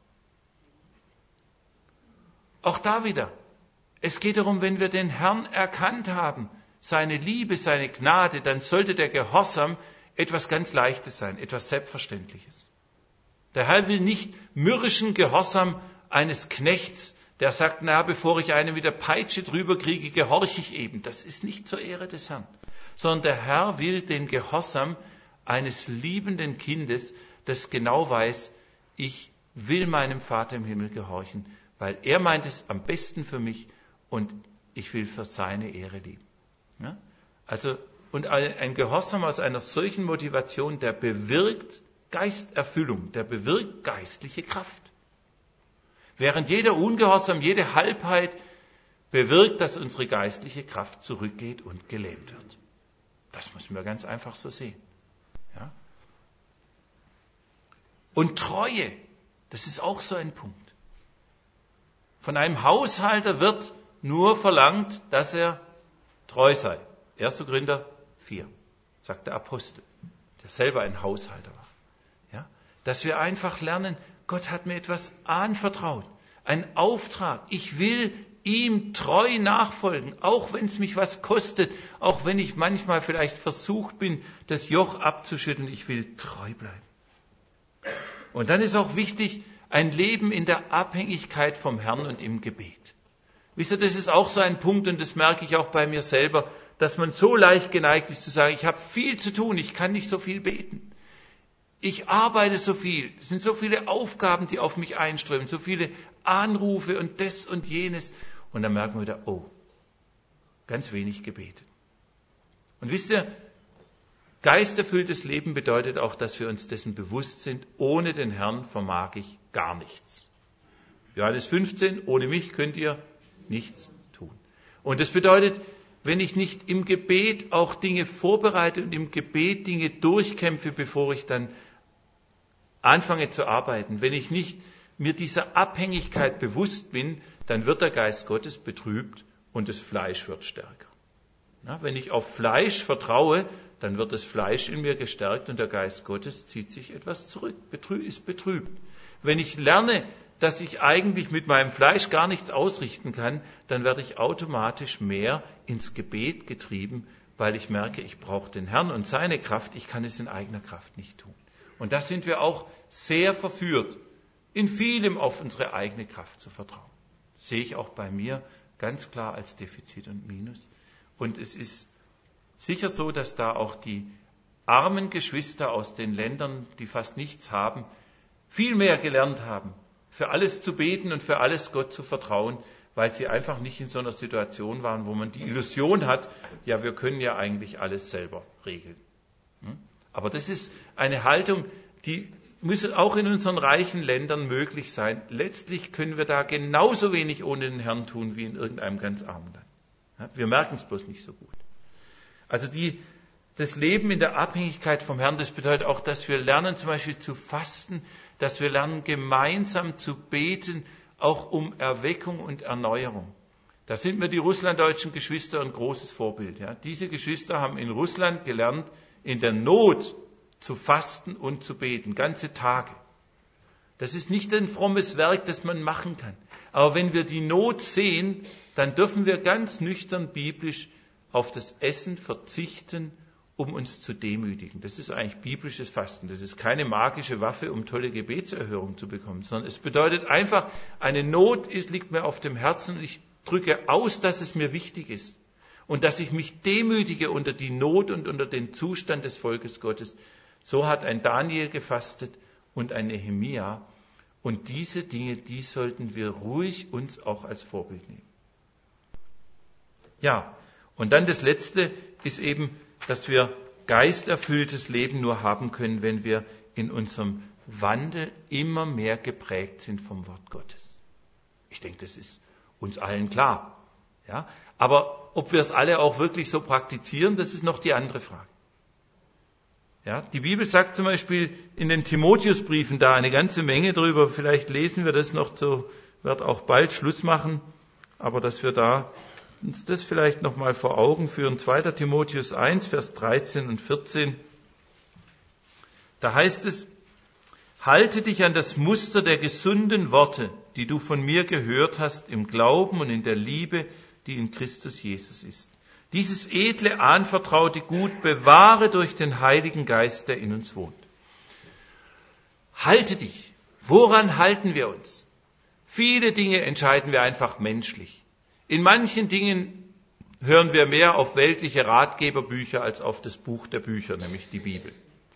Auch da wieder. Es geht darum, wenn wir den Herrn erkannt haben, seine Liebe, seine Gnade, dann sollte der Gehorsam etwas ganz Leichtes sein, etwas Selbstverständliches. Der Herr will nicht mürrischen Gehorsam eines Knechts, der sagt, na, bevor ich einen mit der Peitsche drüber kriege, gehorche ich eben. Das ist nicht zur Ehre des Herrn, sondern der Herr will den Gehorsam eines liebenden Kindes, das genau weiß, ich will meinem Vater im Himmel gehorchen, weil er meint es am besten für mich und ich will für seine Ehre leben. Ja? Also, und ein Gehorsam aus einer solchen Motivation, der bewirkt Geisterfüllung, der bewirkt geistliche Kraft. Während jeder Ungehorsam, jede Halbheit bewirkt, dass unsere geistliche Kraft zurückgeht und gelähmt wird. Das müssen wir ganz einfach so sehen. Ja? Und Treue, das ist auch so ein Punkt. Von einem Haushalter wird nur verlangt, dass er treu sei. 1. Korinther 4, sagt der Apostel, der selber ein Haushalter war. Ja? Dass wir einfach lernen, Gott hat mir etwas anvertraut, einen Auftrag. Ich will ihm treu nachfolgen, auch wenn es mich was kostet, auch wenn ich manchmal vielleicht versucht bin, das Joch abzuschütteln. Ich will treu bleiben. Und dann ist auch wichtig, ein Leben in der Abhängigkeit vom Herrn und im Gebet. Wisst ihr, das ist auch so ein Punkt, und das merke ich auch bei mir selber, dass man so leicht geneigt ist zu sagen, ich habe viel zu tun, ich kann nicht so viel beten. Ich arbeite so viel, es sind so viele Aufgaben, die auf mich einströmen, so viele Anrufe und das und jenes. Und dann merken wir wieder, oh, ganz wenig gebetet. Und wisst ihr, geisterfülltes Leben bedeutet auch, dass wir uns dessen bewusst sind, ohne den Herrn vermag ich gar nichts. Johannes 15, ohne mich könnt ihr nichts tun. Und das bedeutet, wenn ich nicht im Gebet auch Dinge vorbereite und im Gebet Dinge durchkämpfe, bevor ich dann anfange zu arbeiten, wenn ich nicht mir dieser Abhängigkeit bewusst bin, dann wird der Geist Gottes betrübt und das Fleisch wird stärker. Ja, wenn ich auf Fleisch vertraue, dann wird das Fleisch in mir gestärkt und der Geist Gottes zieht sich etwas zurück, ist betrübt. Wenn ich lerne, dass ich eigentlich mit meinem Fleisch gar nichts ausrichten kann, dann werde ich automatisch mehr ins Gebet getrieben, weil ich merke, ich brauche den Herrn und seine Kraft, ich kann es in eigener Kraft nicht tun. Und da sind wir auch sehr verführt, in vielem auf unsere eigene Kraft zu vertrauen. Das sehe ich auch bei mir ganz klar als Defizit und Minus. Und es ist sicher so, dass da auch die armen Geschwister aus den Ländern, die fast nichts haben, viel mehr gelernt haben, für alles zu beten und für alles Gott zu vertrauen, weil sie einfach nicht in so einer Situation waren, wo man die Illusion hat, ja, wir können ja eigentlich alles selber regeln. Aber das ist eine Haltung, die muss auch in unseren reichen Ländern möglich sein. Letztlich können wir da genauso wenig ohne den Herrn tun wie in irgendeinem ganz armen Land. Wir merken es bloß nicht so gut. Also das Leben in der Abhängigkeit vom Herrn, das bedeutet auch, dass wir lernen zum Beispiel zu fasten, dass wir lernen gemeinsam zu beten, auch um Erweckung und Erneuerung. Da sind mir die russlanddeutschen Geschwister ein großes Vorbild. Ja. Diese Geschwister haben in Russland gelernt, in der Not zu fasten und zu beten, ganze Tage. Das ist nicht ein frommes Werk, das man machen kann. Aber wenn wir die Not sehen, dann dürfen wir ganz nüchtern biblisch auf das Essen verzichten, um uns zu demütigen. Das ist eigentlich biblisches Fasten. Das ist keine magische Waffe, um tolle Gebetserhörung zu bekommen, sondern es bedeutet einfach, eine Not liegt mir auf dem Herzen und ich drücke aus, dass es mir wichtig ist und dass ich mich demütige unter die Not und unter den Zustand des Volkes Gottes. So hat ein Daniel gefastet und ein Nehemia. Und diese Dinge, die sollten wir ruhig uns auch als Vorbild nehmen. Ja, und dann das Letzte ist eben, dass wir geisterfülltes Leben nur haben können, wenn wir in unserem Wandel immer mehr geprägt sind vom Wort Gottes. Ich denke, das ist uns allen klar. Ja? Aber ob wir es alle auch wirklich so praktizieren, das ist noch die andere Frage. Ja? Die Bibel sagt zum Beispiel in den Timotheusbriefen da eine ganze Menge drüber. Vielleicht lesen wir das noch, so wird auch bald Schluss machen, aber dass wir da uns das vielleicht nochmal vor Augen führen. 2. Timotheus 1, Vers 13 und 14. Da heißt es, halte dich an das Muster der gesunden Worte, die du von mir gehört hast, im Glauben und in der Liebe, die in Christus Jesus ist. Dieses edle, anvertraute Gut bewahre durch den Heiligen Geist, der in uns wohnt. Halte dich. Woran halten wir uns? Viele Dinge entscheiden wir einfach menschlich. In manchen Dingen hören wir mehr auf weltliche Ratgeberbücher als auf das Buch der Bücher, nämlich die Bibel.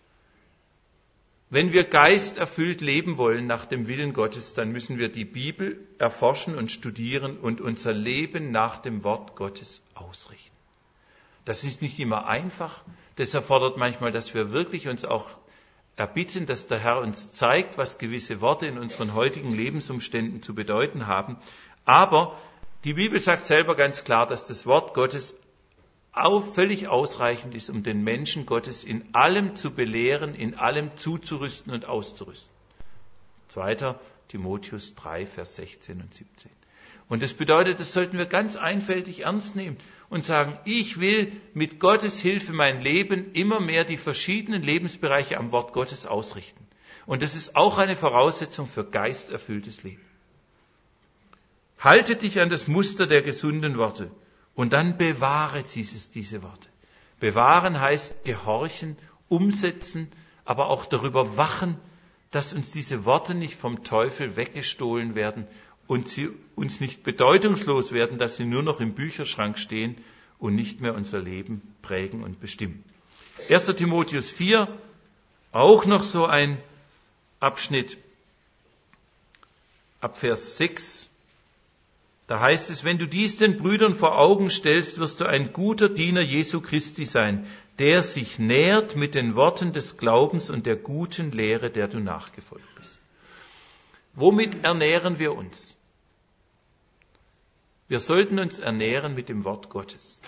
Wenn wir geisterfüllt leben wollen nach dem Willen Gottes, dann müssen wir die Bibel erforschen und studieren und unser Leben nach dem Wort Gottes ausrichten. Das ist nicht immer einfach. Das erfordert manchmal, dass wir wirklich uns auch erbitten, dass der Herr uns zeigt, was gewisse Worte in unseren heutigen Lebensumständen zu bedeuten haben. Aber die Bibel sagt selber ganz klar, dass das Wort Gottes völlig ausreichend ist, um den Menschen Gottes in allem zu belehren, in allem zuzurüsten und auszurüsten. 2. Timotheus 3, Vers 16 und 17. Und das bedeutet, das sollten wir ganz einfältig ernst nehmen und sagen, ich will mit Gottes Hilfe mein Leben immer mehr die verschiedenen Lebensbereiche am Wort Gottes ausrichten. Und das ist auch eine Voraussetzung für geisterfülltes Leben. Halte dich an das Muster der gesunden Worte und dann bewahre diese Worte. Bewahren heißt gehorchen, umsetzen, aber auch darüber wachen, dass uns diese Worte nicht vom Teufel weggestohlen werden und sie uns nicht bedeutungslos werden, dass sie nur noch im Bücherschrank stehen und nicht mehr unser Leben prägen und bestimmen. 1. Timotheus 4, auch noch so ein Abschnitt, ab Vers 6. Da heißt es, wenn du dies den Brüdern vor Augen stellst, wirst du ein guter Diener Jesu Christi sein, der sich nährt mit den Worten des Glaubens und der guten Lehre, der du nachgefolgt bist. Womit ernähren wir uns? Wir sollten uns ernähren mit dem Wort Gottes.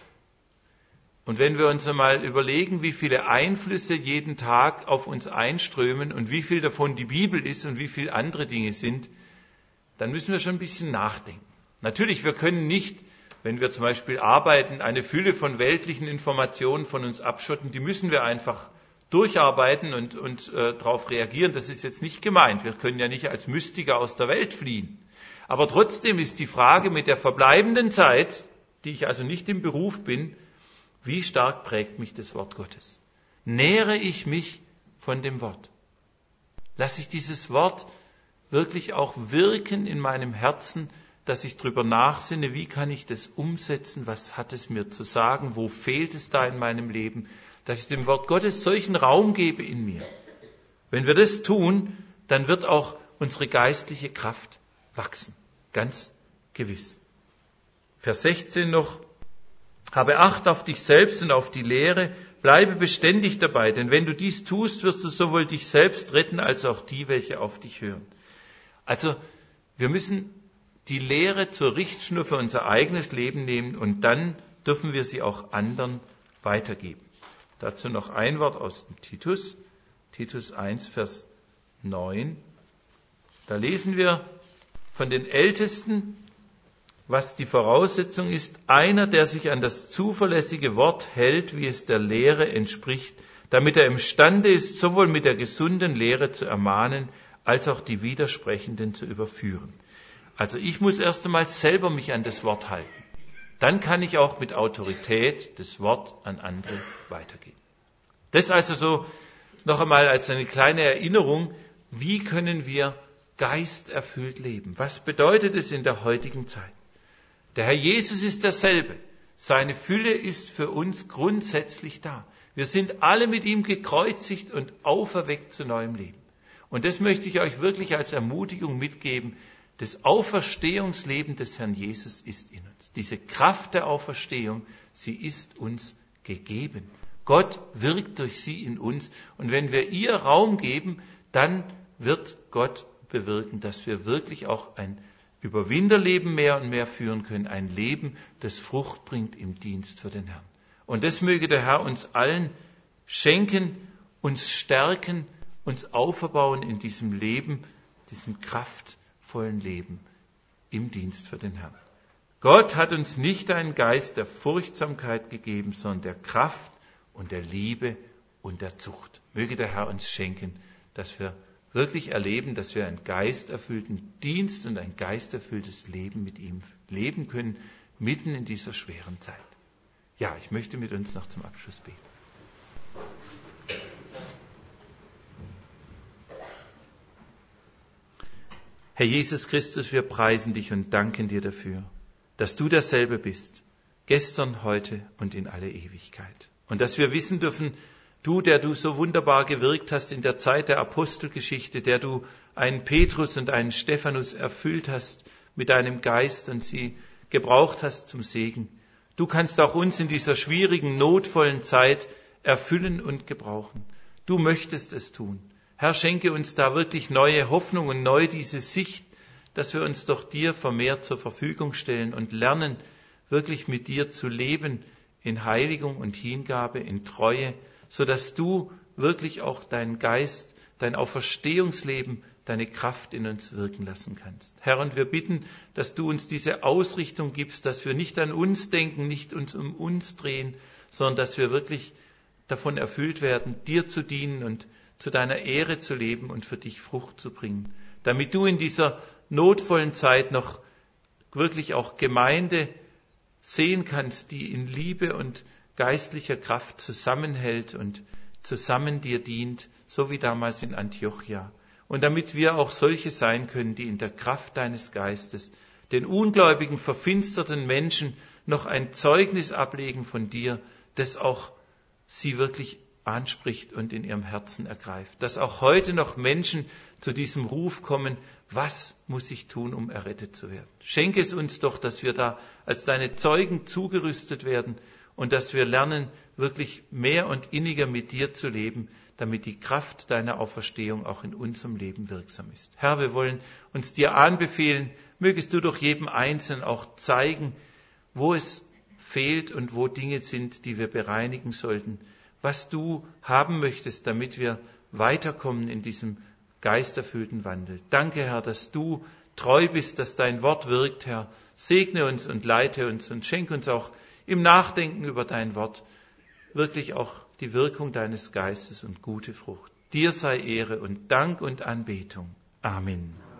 Und wenn wir uns einmal überlegen, wie viele Einflüsse jeden Tag auf uns einströmen und wie viel davon die Bibel ist und wie viel andere Dinge sind, dann müssen wir schon ein bisschen nachdenken. Natürlich, wir können nicht, wenn wir zum Beispiel arbeiten, eine Fülle von weltlichen Informationen von uns abschotten. Die müssen wir einfach durcharbeiten und darauf reagieren. Das ist jetzt nicht gemeint. Wir können ja nicht als Mystiker aus der Welt fliehen. Aber trotzdem ist die Frage mit der verbleibenden Zeit, die ich also nicht im Beruf bin, wie stark prägt mich das Wort Gottes? Nähere ich mich von dem Wort? Lasse ich dieses Wort wirklich auch wirken in meinem Herzen, dass ich drüber nachsinne, wie kann ich das umsetzen, was hat es mir zu sagen, wo fehlt es da in meinem Leben, dass ich dem Wort Gottes solchen Raum gebe in mir. Wenn wir das tun, dann wird auch unsere geistliche Kraft wachsen, ganz gewiss. Vers 16 noch, habe Acht auf dich selbst und auf die Lehre, bleibe beständig dabei, denn wenn du dies tust, wirst du sowohl dich selbst retten, als auch die, welche auf dich hören. Also, wir müssen die Lehre zur Richtschnur für unser eigenes Leben nehmen und dann dürfen wir sie auch anderen weitergeben. Dazu noch ein Wort aus dem Titus, Titus 1, Vers 9. Da lesen wir von den Ältesten, was die Voraussetzung ist, einer, der sich an das zuverlässige Wort hält, wie es der Lehre entspricht, damit er imstande ist, sowohl mit der gesunden Lehre zu ermahnen, als auch die Widersprechenden zu überführen. Also ich muss erst einmal selber mich an das Wort halten. Dann kann ich auch mit Autorität das Wort an andere weitergeben. Das also so noch einmal als eine kleine Erinnerung, wie können wir geisterfüllt leben? Was bedeutet es in der heutigen Zeit? Der Herr Jesus ist derselbe. Seine Fülle ist für uns grundsätzlich da. Wir sind alle mit ihm gekreuzigt und auferweckt zu neuem Leben. Und das möchte ich euch wirklich als Ermutigung mitgeben. Das Auferstehungsleben des Herrn Jesus ist in uns. Diese Kraft der Auferstehung, sie ist uns gegeben. Gott wirkt durch sie in uns. Und wenn wir ihr Raum geben, dann wird Gott bewirken, dass wir wirklich auch ein Überwinderleben mehr und mehr führen können. Ein Leben, das Frucht bringt im Dienst für den Herrn. Und das möge der Herr uns allen schenken, uns stärken, uns auferbauen in diesem Leben, diesem kraftvollen Leben im Dienst für den Herrn. Gott hat uns nicht einen Geist der Furchtsamkeit gegeben, sondern der Kraft und der Liebe und der Zucht. Möge der Herr uns schenken, dass wir wirklich erleben, dass wir einen geisterfüllten Dienst und ein geisterfülltes Leben mit ihm leben können, mitten in dieser schweren Zeit. Ja, ich möchte mit uns noch zum Abschluss beten. Herr Jesus Christus, wir preisen dich und danken dir dafür, dass du derselbe bist, gestern, heute und in alle Ewigkeit. Und dass wir wissen dürfen, du, der du so wunderbar gewirkt hast in der Zeit der Apostelgeschichte, der du einen Petrus und einen Stephanus erfüllt hast mit deinem Geist und sie gebraucht hast zum Segen. Du kannst auch uns in dieser schwierigen, notvollen Zeit erfüllen und gebrauchen. Du möchtest es tun. Herr, schenke uns da wirklich neue Hoffnung und neu diese Sicht, dass wir uns doch dir vermehrt zur Verfügung stellen und lernen, wirklich mit dir zu leben in Heiligung und Hingabe, in Treue, sodass du wirklich auch deinen Geist, dein Auferstehungsleben, deine Kraft in uns wirken lassen kannst. Herr, und wir bitten, dass du uns diese Ausrichtung gibst, dass wir nicht an uns denken, nicht uns um uns drehen, sondern dass wir wirklich davon erfüllt werden, dir zu dienen und zu deiner Ehre zu leben und für dich Frucht zu bringen, damit du in dieser notvollen Zeit noch wirklich auch Gemeinde sehen kannst, die in Liebe und geistlicher Kraft zusammenhält und zusammen dir dient, so wie damals in Antiochia. Und damit wir auch solche sein können, die in der Kraft deines Geistes den ungläubigen, verfinsterten Menschen noch ein Zeugnis ablegen von dir, das auch sie wirklich anspricht und in ihrem Herzen ergreift. Dass auch heute noch Menschen zu diesem Ruf kommen, was muss ich tun, um errettet zu werden? Schenke es uns doch, dass wir da als deine Zeugen zugerüstet werden und dass wir lernen, wirklich mehr und inniger mit dir zu leben, damit die Kraft deiner Auferstehung auch in unserem Leben wirksam ist. Herr, wir wollen uns dir anbefehlen, mögest du doch jedem Einzelnen auch zeigen, wo es fehlt und wo Dinge sind, die wir bereinigen sollten, was du haben möchtest, damit wir weiterkommen in diesem geisterfüllten Wandel. Danke, Herr, dass du treu bist, dass dein Wort wirkt, Herr. Segne uns und leite uns und schenke uns auch im Nachdenken über dein Wort wirklich auch die Wirkung deines Geistes und gute Frucht. Dir sei Ehre und Dank und Anbetung. Amen.